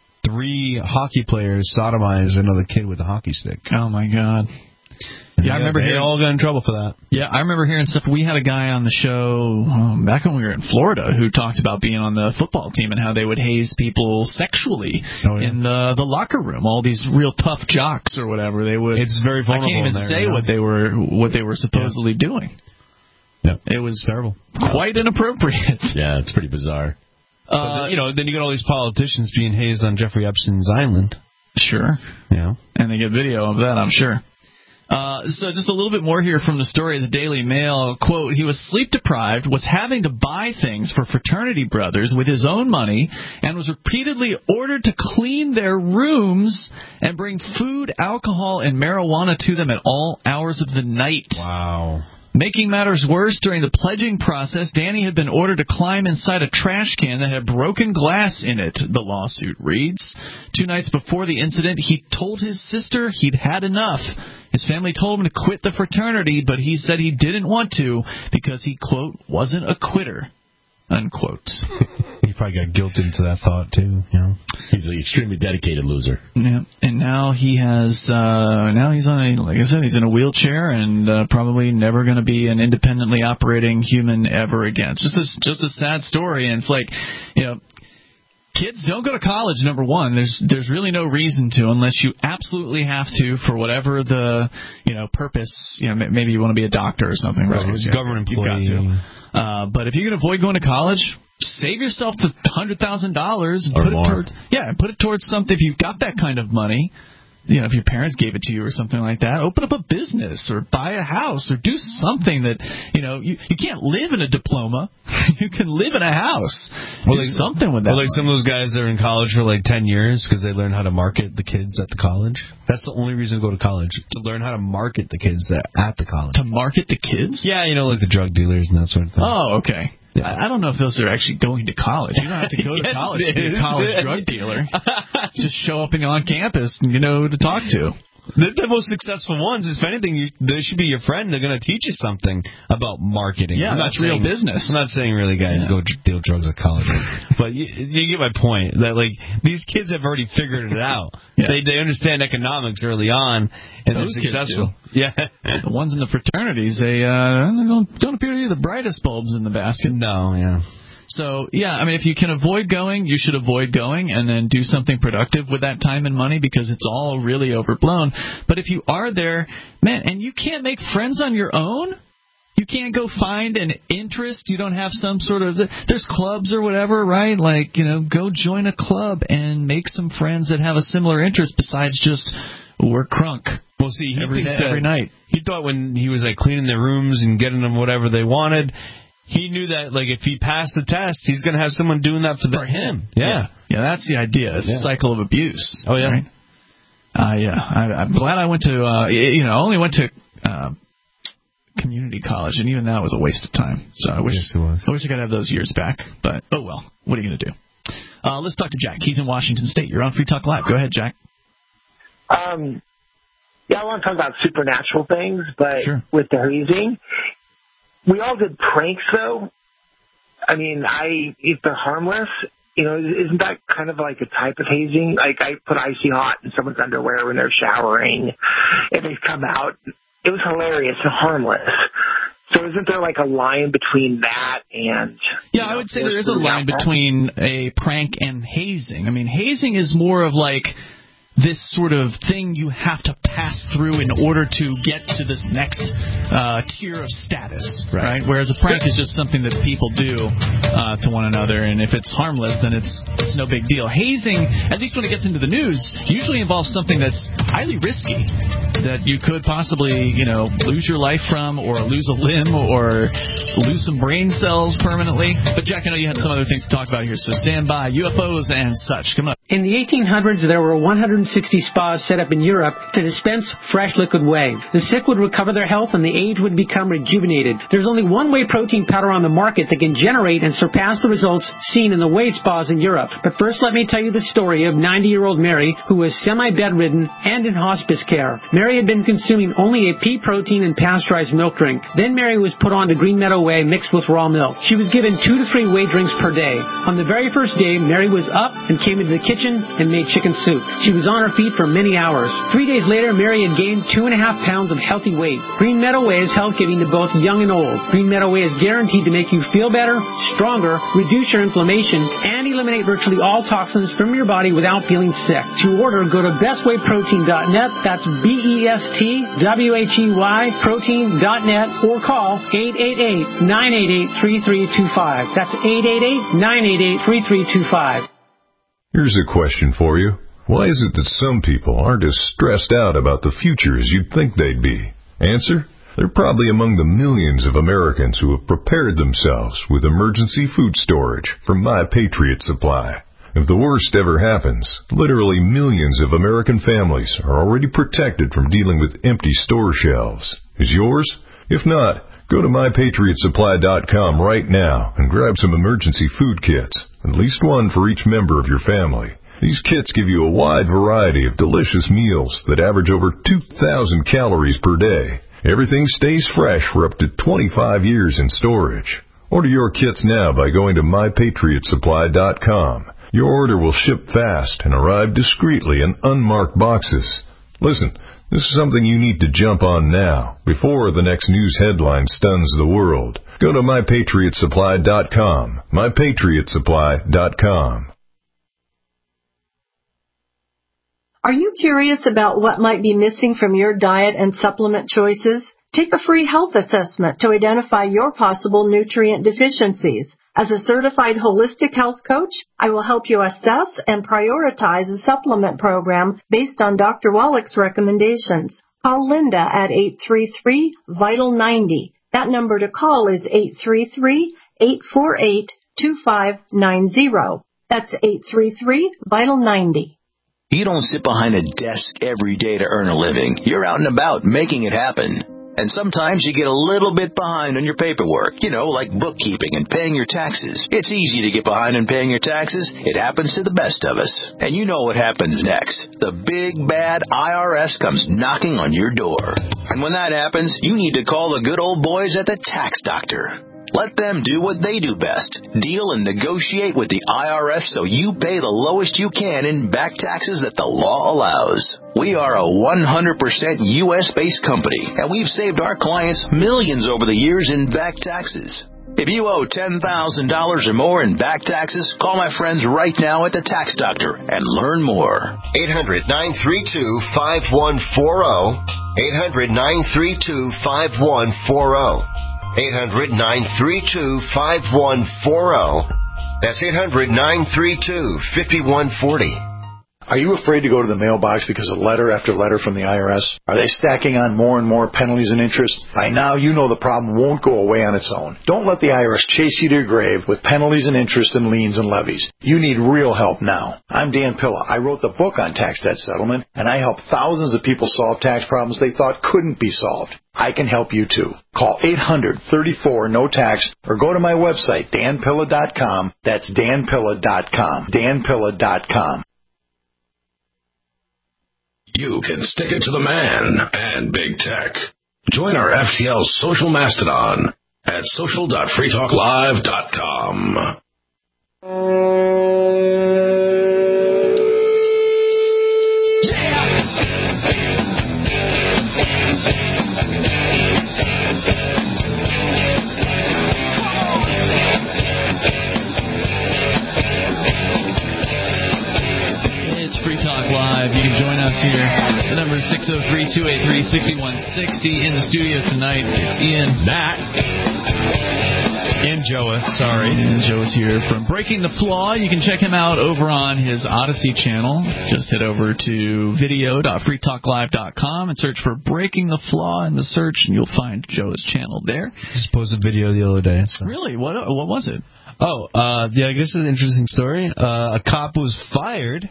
E: Three hockey players sodomized another kid with a hockey stick.
C: Oh, my God. Yeah, yeah, I remember
E: they
C: hearing,
E: all got in trouble for that.
C: Yeah, I remember hearing stuff. We had a guy on the show um, back when we were in Florida who talked about being on the football team and how they would haze people sexually oh, yeah. in the the locker room. All these real tough jocks or whatever. They would.
E: It's very vulnerable.
C: I can't even
E: there,
C: say
E: you know?
C: what they were what they were supposedly
E: yeah.
C: doing.
E: Yeah,
C: it was
E: terrible.
C: Quite inappropriate.
D: Yeah, it's pretty bizarre.
C: Uh,
E: then, you know, then you get all these politicians being hazed on Jeffrey Epstein's island.
C: Sure.
E: Yeah.
C: And they get video of that, I'm sure. Uh, so just a little bit more here from the story of the Daily Mail. Quote, he was sleep deprived, was having to buy things for fraternity brothers with his own money, and was repeatedly ordered to clean their rooms and bring food, alcohol, and marijuana to them at all hours of the night.
E: Wow.
C: Making matters worse, during the pledging process, Danny had been ordered to climb inside a trash can that had broken glass in it, the lawsuit reads. Two nights before the incident, he told his sister he'd had enough. His family told him to quit the fraternity, but he said he didn't want to because he, quote, wasn't a quitter, unquote.
E: He probably got guilted into that thought, too. You know?
D: He's an extremely dedicated loser.
C: Yeah, and now he has, uh, now he's on a, like I said, he's in a wheelchair and uh, probably never going to be an independently operating human ever again. It's just a, just a sad story, and it's like, you know, kids, don't go to college, number one. There's there's really no reason to unless you absolutely have to for whatever the, you know, purpose. You know, maybe you want to be a doctor or something. Right?
E: Right, government employee.
C: You've got to. Uh, but if you can avoid going to college, save yourself the one hundred thousand dollars and
D: or
C: put
D: more.
C: it towards, yeah, put it towards something. If you've got that kind of money, you know, if your parents gave it to you or something like that, open up a business or buy a house or do something that, you know, you, you can't live in a diploma. You can live in a house.
E: Well,
C: do
E: like,
C: something with that.
E: Well, like some of those guys that are in college for like ten years because they learn how to market the kids at the college. That's the only reason to go to college, to learn how to market the kids at, at the college.
C: To market the kids?
E: Yeah, you know, like the drug dealers and that sort of thing.
C: Oh, okay. Yeah. I don't know if those are actually going to college. You don't have to go to
E: Yes,
C: college to
E: it
C: be a
E: is.
C: college drug dealer. Just show up on campus and you know who to talk to.
E: The, the most successful ones, if anything, you, they should be your friend. They're going to teach you something about marketing.
C: Yeah,
E: I'm not
C: that's real
E: saying,
C: business.
E: I'm not saying really, guys,
C: Yeah.
E: go dr- deal drugs at college. But you, you get my point, that, like, these kids have already figured it out. Yeah. They they understand economics early on, and
C: Those
E: they're
C: kids
E: successful.
C: do.
E: Yeah.
C: The ones in the fraternities, they uh, don't, don't appear to be the brightest bulbs in the basket.
E: No, yeah.
C: So, yeah, I mean, if you can avoid going, you should avoid going and then do something productive with that time and money because it's all really overblown. But if you are there, man, and you can't make friends on your own, you can't go find an interest. You don't have some sort of, there's clubs or whatever, right? Like, you know, go join a club and make some friends that have a similar interest besides just, we're crunk.
E: Well, see, he
C: every,
E: thinks that
C: every night.
E: He thought when he was, like, cleaning their rooms and getting them whatever they wanted, he knew that, like, if he passed the test, he's going to have someone doing that for, the,
C: for him.
E: Yeah.
C: yeah. Yeah, that's the idea. It's
E: yeah.
C: a cycle of abuse.
E: Oh, yeah.
C: Right? Uh, yeah. I, I'm glad I went to, uh, you know, I only went to uh, community college, and even that was a waste of time. So I wish,
E: yes, it was.
C: I wish I could have those years back. But, oh, well. What are you going to do? Uh, let's talk to Jack. He's in Washington State. You're on Free Talk Live. Go ahead, Jack.
R: Um, yeah, I want to talk about supernatural things, but
C: sure.
R: with the hazing. We all did pranks, though. I mean, I if they're harmless, you know, isn't that kind of like a type of hazing? Like I put icy hot in someone's underwear when they're showering, and they come out. It was hilarious and harmless. So isn't there like a line between that and...
C: Yeah,
R: know,
C: I would say there is a line between a prank and hazing. I mean, hazing is more of like this sort of thing you have to pass through in order to get to this next uh, tier of status, right. right? Whereas a prank is just something that people do uh, to one another, and if it's harmless, then it's it's no big deal. Hazing, at least when it gets into the news, usually involves something that's highly risky, that you could possibly, you know, lose your life from, or lose a limb, or lose some brain cells permanently. But Jack, I know you had some other things to talk about here, so stand by. U F Os and such. Come on.
G: In the eighteen hundreds, there were one hundred sixty spas set up in Europe to dispense fresh liquid whey. The sick would recover their health and the aged would become rejuvenated. There's only one whey protein powder on the market that can generate and surpass the results seen in the whey spas in Europe. But first, let me tell you the story of ninety-year-old Mary, who was semi-bedridden and in hospice care. Mary had been consuming only a pea protein and pasteurized milk drink. Then Mary was put on to Green Meadow Whey mixed with raw milk. She was given two to three whey drinks per day. On the very first day, Mary was up and came into the kitchen and made chicken soup. She was on her feet for many hours. Three days later, Mary had gained two and a half pounds of healthy weight. Green Meadow Whey is health giving to both young and old. Green Meadow Whey is guaranteed to make you feel better, stronger, reduce your inflammation, and eliminate virtually all toxins from your body without feeling sick. To order, go to best way protein dot net. That's B E S T W H E Y protein dot net, or call eight eight eight, nine eight eight, three three two five. That's eight eight eight, nine eight eight, three three two five.
N: Here's a question for you. Why is it that some people aren't as stressed out about the future as you'd think they'd be? Answer: they're probably among the millions of Americans who have prepared themselves with emergency food storage from My Patriot Supply. If the worst ever happens, literally millions of American families are already protected from dealing with empty store shelves. Is yours? If not, go to my patriot supply dot com right now and grab some emergency food kits, at least one for each member of your family. These kits give you a wide variety of delicious meals that average over two thousand calories per day. Everything stays fresh for up to twenty-five years in storage. Order your kits now by going to my patriot supply dot com. Your order will ship fast and arrive discreetly in unmarked boxes. Listen, this is something you need to jump on now, before the next news headline stuns the world. Go to my patriot supply dot com. my patriot supply dot com.
S: Are you curious about what might be missing from your diet and supplement choices? Take a free health assessment to identify your possible nutrient deficiencies. As a certified holistic health coach, I will help you assess and prioritize a supplement program based on Doctor Wallach's recommendations. Call Linda at eight three three, vital ninety. That number to call is eight three three, eight four eight, two five nine zero. That's eight three three, vital ninety.
T: You don't sit behind a desk every day to earn a living. You're out and about making it happen. And sometimes you get a little bit behind on your paperwork, you know, like bookkeeping and paying your taxes. It's easy to get behind in paying your taxes. It happens to the best of us. And you know what happens next. The big, bad I R S comes knocking on your door. And when that happens, you need to call the good old boys at the Tax Doctor. Let them do what they do best. Deal and negotiate with the I R S so you pay the lowest you can in back taxes that the law allows. We are a one hundred percent U S-based company, and we've saved our clients millions over the years in back taxes. If you owe ten thousand dollars or more in back taxes, call my friends right now at the Tax Doctor and learn more.
U: eight hundred, nine three two, five one four zero. eight hundred, nine three two, five one four zero. eight hundred, nine three two, five one four zero. That's eight hundred, nine three two, five one four zero.
B: Are you afraid to go to the mailbox because of letter after letter from the I R S? Are they stacking on more and more penalties and interest? By now, you know the problem won't go away on its own. Don't let the I R S chase you to your grave with penalties and interest and liens and levies. You need real help now. I'm Dan Pilla. I wrote the book on tax debt settlement, and I help thousands of people solve tax problems they thought couldn't be solved. I can help you too. Call eight hundred, thirty-four, no tax or go to my website, dan pilla dot com. That's dan pilla dot com. dan pilla dot com.
K: You can stick it to the man and big tech. Join our F T L social mastodon at social dot free talk live dot com.
C: Live. You can join us here. The number is six oh three, two eight three, six one six oh. In the studio tonight, it's Ian, Matt,
E: and Joa. Sorry.
C: And Joa's here from Breaking the Flaw. You can check him out over on his Odyssey channel. Just head over to video dot free talk live dot com and search for Breaking the Flaw in the search, and you'll find Joa's channel there.
E: Just posted a video the other day. So.
C: Really? What What was it?
E: Oh, uh, yeah, I guess it's an interesting story. Uh, a cop was fired.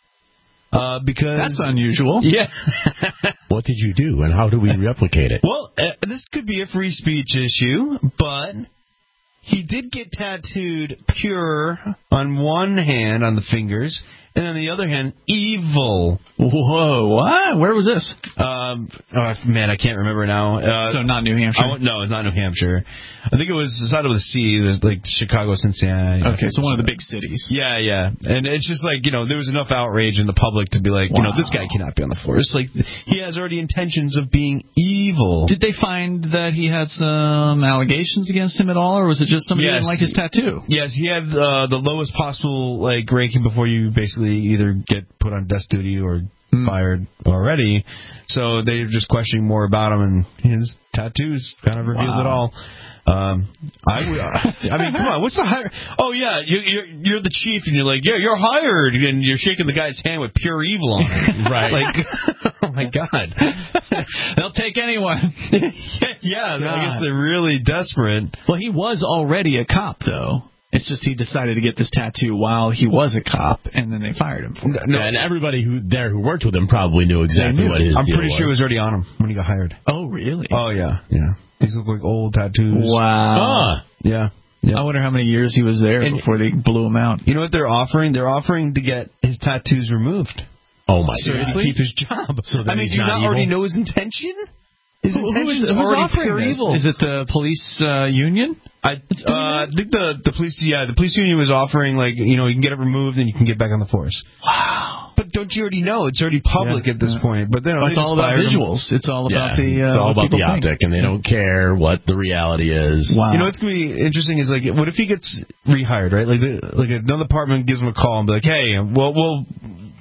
E: Uh, because
C: that's unusual.
E: Yeah.
D: What did you do, and how do we replicate it?
E: Well, uh, this could be a free speech issue, but he did get tattooed pure on one hand, on the fingers, and on the other hand, evil.
C: Whoa, what? Where was this?
E: Um, oh, man, I can't remember now. Uh,
C: so not New Hampshire?
E: I, no, it's not New Hampshire. I think it was side of the sea. It was like Chicago, Cincinnati.
C: Okay, so one of the big cities.
E: Yeah, yeah. And it's just like, you know, there was enough outrage in the public to be like, wow. you know, this guy cannot be on the force. Like, he has already intentions of being evil.
C: Did they find that he had some allegations against him at all, or was it just somebody
E: yes.
C: who didn't like his tattoo?
E: Yes, he had uh, the lowest possible, like, ranking before you basically either get put on desk duty or mm. fired already. So they were just questioning more about him, and his tattoos kind of revealed wow. it all. Um, I would. Uh, I mean, come on. What's the hire? Oh yeah, you, you're you're the chief, and you're like, yeah, you're hired, and you're shaking the guy's hand with pure evil on it,
C: right?
E: Like, oh my god,
C: they'll take anyone.
E: yeah, god. I guess they're really desperate.
C: Well, he was already a cop, though. It's just he decided to get this tattoo while he was a cop, and then they fired him for it.
D: No, and everybody who there who worked with him probably knew exactly knew. what his
E: I'm
D: deal
E: pretty
D: was.
E: sure it was already on him when he got hired.
C: Oh, really?
E: Oh, yeah, yeah. These look like old tattoos.
C: Wow.
E: Ah. Yeah. Yep.
C: I wonder how many years he was there and before they blew him out.
E: You know what they're offering? They're offering to get his tattoos removed.
D: Oh, my God.
E: Seriously? To keep his job.
D: So
E: I mean, do you not, not already know his intention? His intention is already pure evil.
C: Is it the police uh, union?
E: I uh, think the the police yeah the police union was offering, like, you know, you can get it removed and you can get back on the force.
C: Wow.
E: But don't you already know? It's already public yeah, at this yeah. point. But then
C: well, it's all about visuals. Them. It's all about
D: yeah,
C: the uh,
D: it's all about the
C: think.
D: optic, and they don't care what the reality is.
E: Wow. You know what's gonna be interesting is, like, what if he gets rehired, right? Like the, like another department gives him a call and be like, hey, well we'll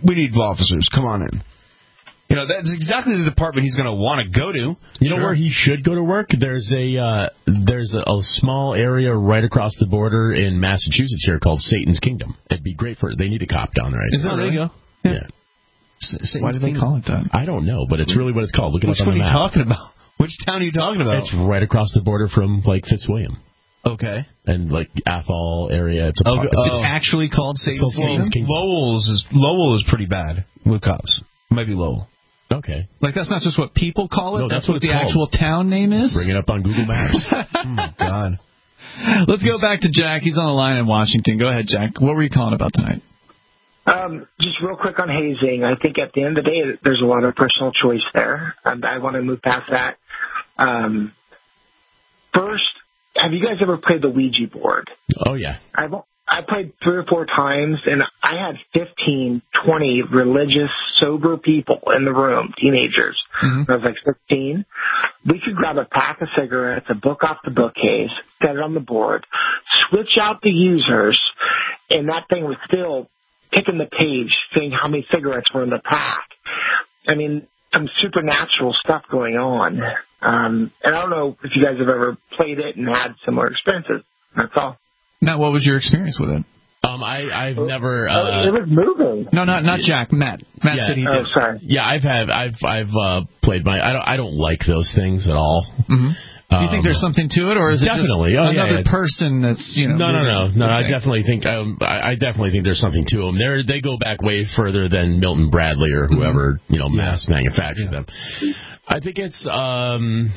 E: we need officers. Come on in. You know, that's exactly the department he's going to want to go to.
D: You know where he should go to work? There's a uh, there's a, a small area right across the border in Massachusetts here called Satan's Kingdom. It'd be great for. They need a cop down there. Right
E: Is that
D: now.
E: there you go?
D: Yeah.
E: yeah. S-
C: Why do they call it that?
D: I don't know, but it's really what it's called. Look it
E: Which
D: up on
E: one
D: the
E: are you
D: map.
E: talking about? Which town are you talking about?
D: It's right across the border from like Fitzwilliam.
E: Okay.
D: And like Athol area. It's a
E: Oh,
D: it's,
E: oh.
D: it's
C: actually called Satan's
D: called Satan's Kingdom.
E: Lowell's is Lowell is pretty bad with cops. Maybe Lowell.
D: Okay.
C: Like, that's not just what people call it?
D: No,
C: that's,
D: that's what
C: what
D: it's
C: the
D: called.
C: actual town name is?
D: Bring it up on Google Maps.
E: Oh, my God.
C: Let's go back to Jack. He's on the line in Washington. Go ahead, Jack. What were you calling about tonight?
R: Um, just real quick on hazing. I think at the end of the day, there's a lot of personal choice there. And I want to move past that. Um, first, have you guys ever played the Ouija board?
D: Oh, yeah.
R: I've I played three or four times, and I had fifteen, twenty religious, sober people in the room, teenagers.
C: Mm-hmm.
R: I was like fifteen. We could grab a pack of cigarettes, a book off the bookcase, set it on the board, switch out the users, and that thing was still picking the page, seeing how many cigarettes were in the pack. I mean, some supernatural stuff going on. Um, and I don't know if you guys have ever played it and had similar experiences. That's all.
C: Now, what was your experience with it?
D: Um, I, I've never. Uh,
R: Oh, it was moving.
C: No, not not Jack. Matt. Matt
D: yeah.
C: said he
R: Oh,
C: did.
R: sorry.
D: Yeah, I've had. I've I've uh, played my. I don't. I don't like those things at all.
C: Mm-hmm. Do you
D: Um,
C: think there's something to it, or is
D: definitely.
C: it just
D: oh,
C: another
D: yeah, yeah.
C: person that's you know?
D: No, no, no,
C: moving?
D: no. I
C: Okay.
D: definitely think. Um, I, I definitely think there's something to them. They they go back way further than Milton Bradley or whoever you know mass manufactured them. I think it's. Um,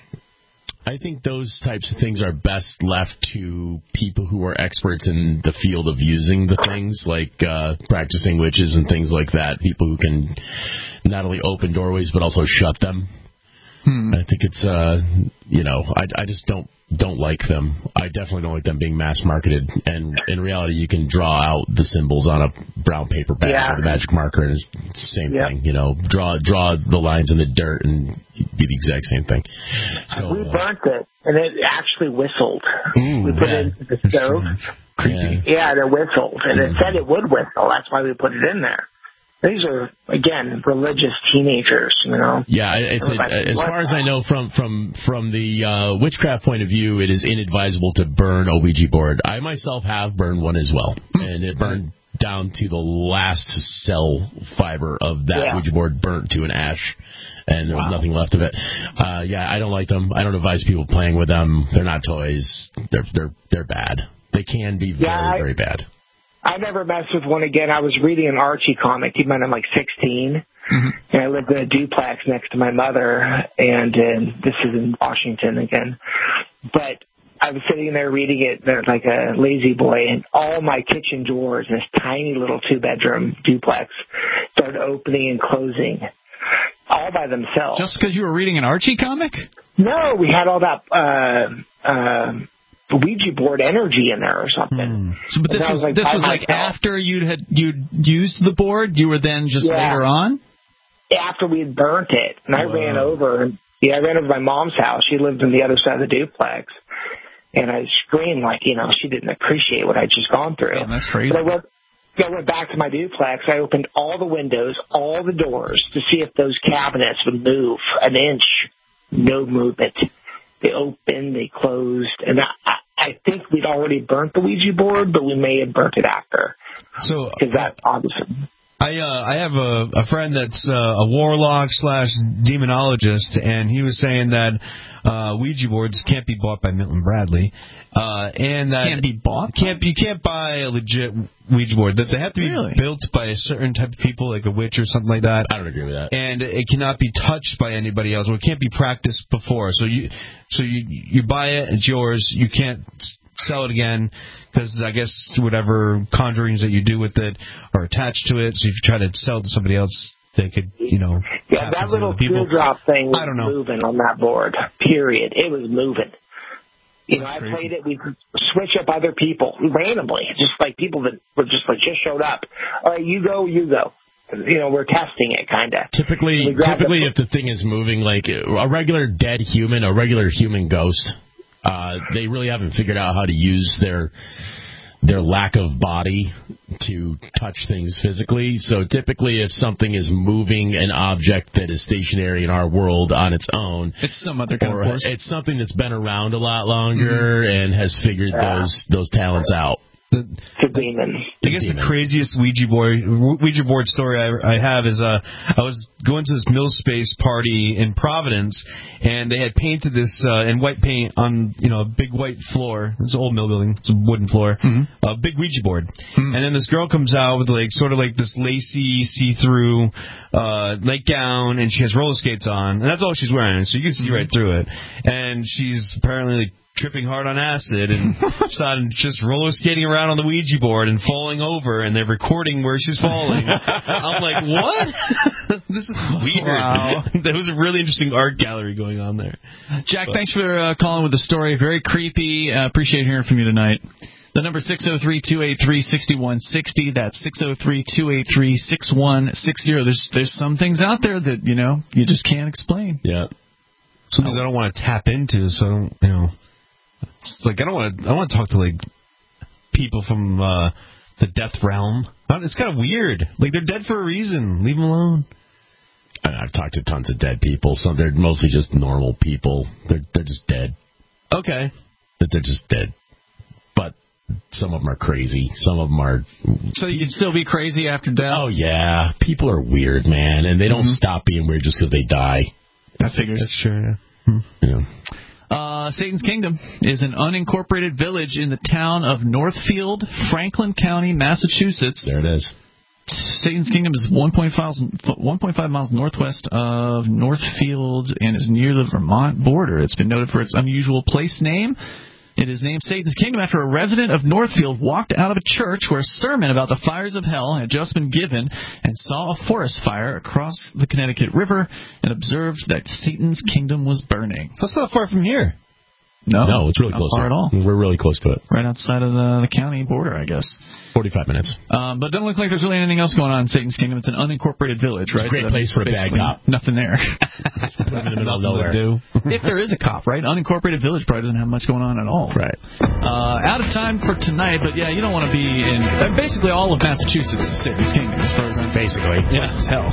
D: I think those types of things are best left to people who are experts in the field of using the things, like uh, practicing witches and things like that. People who can not only open doorways but also shut them.
C: Hmm.
D: I think it's, uh, you know, I, I just don't don't like them. I definitely don't like them being mass marketed. And in reality, you can draw out the symbols on a brown paper bag
R: Yeah.
D: with a magic marker, and it's the same
R: Yep.
D: thing. You know, draw draw the lines in the dirt, and it'd be the exact same thing. So
R: We
D: uh,
R: burnt it, and it actually whistled.
D: Ooh,
R: we put
D: yeah.
R: it into the stove.
D: yeah.
R: Yeah, and it whistled, and it said it would whistle. That's why we put it in there. These are, again, religious teenagers, you know.
D: Yeah, it's a, as far as I know, from from from the uh, witchcraft point of view, it is inadvisable to burn a Ouija board. I myself have burned one as well, and it burned down to the last cell fiber of that
R: Yeah.
D: Ouija board, burnt to an ash, and there was
R: Wow.
D: nothing left of it. Uh, yeah, I don't like them. I don't advise people playing with them. They're not toys. They're they're they're bad. They can be very
R: Yeah, I-
D: very bad.
R: I never messed with one again. I was reading an Archie comic, even when I'm like sixteen,
C: Mm-hmm.
R: and I lived in a duplex next to my mother, and uh, this is in Washington again. But I was sitting there reading it there like a lazy boy, and all my kitchen doors in this tiny little two-bedroom duplex started opening and closing all by themselves.
C: Just because you were reading an Archie comic?
R: No, we had all that uh, uh, Ouija board energy in there or something.
C: So, but
R: And
C: this
R: I
C: was,
R: like,
C: this
R: by
C: was like
R: myself.
C: after you'd had you'd used the board. You were then just
R: Yeah.
C: later on.
R: After we had burnt it, and I
C: Wow.
R: ran over. And, yeah, I ran over to my mom's house. She lived on the other side of the duplex, and I screamed like, you know, she didn't appreciate what I'd just gone through.
C: Damn, that's crazy.
R: But I went, I went back to my duplex. I opened all the windows, all the doors to see if those cabinets would move an inch. No movement. They opened, they closed, and I, I think we'd already burnt the Ouija board, but we may have burnt it after.
E: So
R: because that's obviously.
E: I uh, I have a, a friend that's uh, a warlock slash demonologist, and he was saying that uh, Ouija boards can't be bought by Milton Bradley, uh, and that
C: Can't be bought?
E: Can't you can't buy a legit Ouija board? That they have to be
C: Really?
E: built by a certain type of people, like a witch or something like that.
D: I don't agree with that.
E: And it cannot be touched by anybody else, or it can't be practiced before. So you so you you buy it, it's yours. You can't sell it again, because I guess whatever conjurings that you do with it are attached to it. So if you try to sell it to somebody else, they could, you know.
R: Yeah, that little teardrop thing was
E: I don't know.
R: moving on that board. Period. It was moving. You know, I played it. We could switch up other people randomly, just like people that were just like just showed up. All right, you go, you go. You know, we're testing it, kind of.
D: Typically, typically, if the thing is moving, like a regular dead human, a regular human ghost, uh, they really haven't figured out how to use their their lack of body to touch things physically. So typically if something is moving an object that is stationary in our world on its own,
C: it's some other kind
D: or
C: of force.
D: It's something that's been around a lot longer mm-hmm. and has figured yeah. those those talents out.
R: The, the demon.
E: I guess the craziest Ouija board Ouija board story I, I have is uh I was going to this Mill Space party in Providence, and they had painted this uh, in white paint on you know a big white floor. It's an old mill building. It's a wooden floor. Mm-hmm. A big Ouija board. Mm-hmm. And then this girl comes out with like sort of like this lacy see-through uh, nightgown, and she has roller skates on, and that's all she's wearing. So you can see mm-hmm. right through it. And she's apparently like, tripping hard on acid and started just roller skating around on the Ouija board and falling over, and they're recording where she's falling. I'm like, what? This is weird.
C: Wow.
E: There was a really interesting art gallery going on there.
C: Jack,
E: but.
C: thanks for uh, calling with the story. Very creepy. Uh, appreciate hearing from you tonight. The number six oh three, two eight three, six one six oh. That's six oh three, two eight three, six one six oh. There's there's some things out there that, you know, you just can't explain.
D: Yeah.
E: Some things I don't want to tap into, so I don't, you know. It's like I don't want to. I want to talk to like people from uh, the death realm. It's kind of weird. Like they're dead for a reason. Leave them alone.
D: I've talked to tons of dead people. Some they're mostly just normal people. They're they're just dead.
E: Okay.
D: But they're just dead. But some of them are crazy. Some of them are.
C: So you can still be crazy after death.
D: Oh yeah, people are weird, man, and they don't mm-hmm. stop being weird just because they die.
C: That figures.
E: That's true. Yeah.
D: Hmm. Yeah.
C: Uh, Satan's Kingdom is an unincorporated village in the town of Northfield, Franklin County, Massachusetts.
D: There it is.
C: Satan's Kingdom is one point five miles northwest of Northfield and is near the Vermont border. It's been noted for its unusual place name. It is named Satan's Kingdom after a resident of Northfield walked out of a church where a sermon about the fires of hell had just been given and saw a forest fire across the Connecticut River and observed that Satan's Kingdom was burning.
E: So it's not far from here.
C: No,
D: no, it's really
C: not
D: close.
C: Not far
D: to
C: at all.
D: We're really close to it.
C: Right outside of the, the county border, I guess.
D: forty-five minutes.
C: Um, but it doesn't look like there's really anything else going on in Satan's Kingdom. It's an unincorporated village, right?
D: It's a great
C: so
D: place for a bad cop.
C: Nothing there.
D: in the middle of nowhere.
C: If there is a cop, right? Unincorporated village probably doesn't have much going on at all.
D: Right.
C: Uh, out of time for tonight, but yeah, you don't want to be in... Uh, basically all of Massachusetts is Satan's Kingdom, as far as I'm
D: Basically.
C: Yes, hell.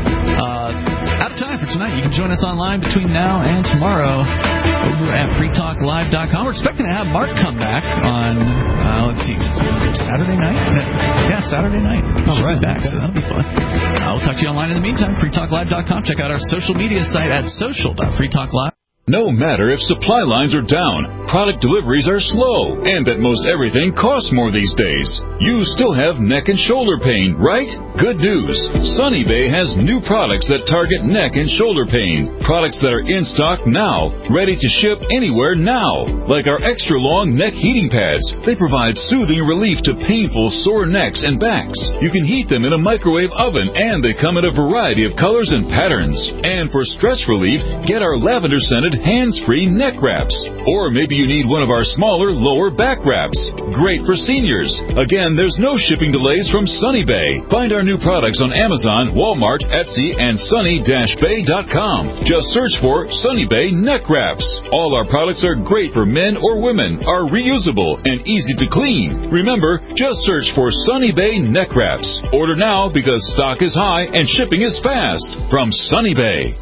C: Uh, out of time for tonight. You can join us online between now and tomorrow over at free talk live dot com. We're expecting to have Mark come back on, uh, let's see, Saturday night? Yeah, Saturday night.
E: All right.
C: Back, so that'll be fun. Uh, we'll talk to you online in the meantime. free talk live dot com. Check out our social media site at social dot free talk live.
A: No matter if supply lines are down, product deliveries are slow, and that most everything costs more these days, you still have neck and shoulder pain, right? Good news. Sunny Bay has new products that target neck and shoulder pain. Products that are in stock now, ready to ship anywhere now. Like our extra long neck heating pads. They provide soothing relief to painful sore necks and backs. You can heat them in a microwave oven, and they come in a variety of colors and patterns. And for stress relief, get our lavender scented hands-free neck wraps. Or maybe you need one of our smaller lower back wraps. Great for seniors. Again, there's no shipping delays from Sunny Bay. Find our new products on Amazon, Walmart, Etsy, and sunny dash bay dot com. Just search for Sunny Bay neck wraps. All our products are great for men or women, are reusable, and easy to clean. Remember, just search for Sunny Bay neck wraps. Order now because stock is high and shipping is fast. From Sunny Bay.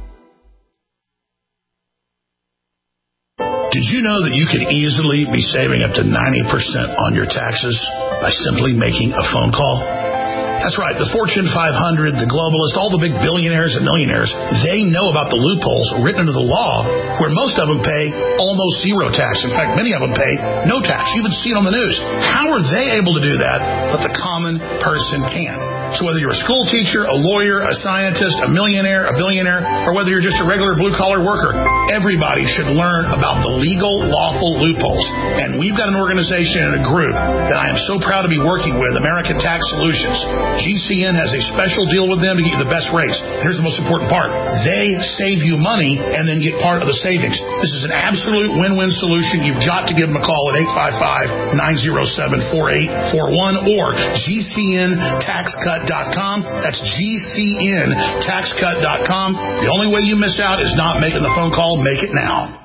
V: Did you know that you can easily be saving up to ninety percent on your taxes by simply making a phone call? That's right. The Fortune five hundred, the globalists, all the big billionaires and millionaires, they know about the loopholes written into the law where most of them pay almost zero tax. In fact, many of them pay no tax. You even see it on the news. How are they able to do that, but the common person can't? So whether you're a school teacher, a lawyer, a scientist, a millionaire, a billionaire, or whether you're just a regular blue-collar worker, everybody should learn about the legal, lawful loopholes. And we've got an organization and a group that I am so proud to be working with, American Tax Solutions. G C N has a special deal with them to get you the best rates. Here's the most important part. They save you money and then get part of the savings. This is an absolute win-win solution. You've got to give them a call at eight five five, nine oh seven, four eight four one or G C N tax cut dot com. That's G C N tax cut dot com. The only way you miss out is not making the phone call. Make it now.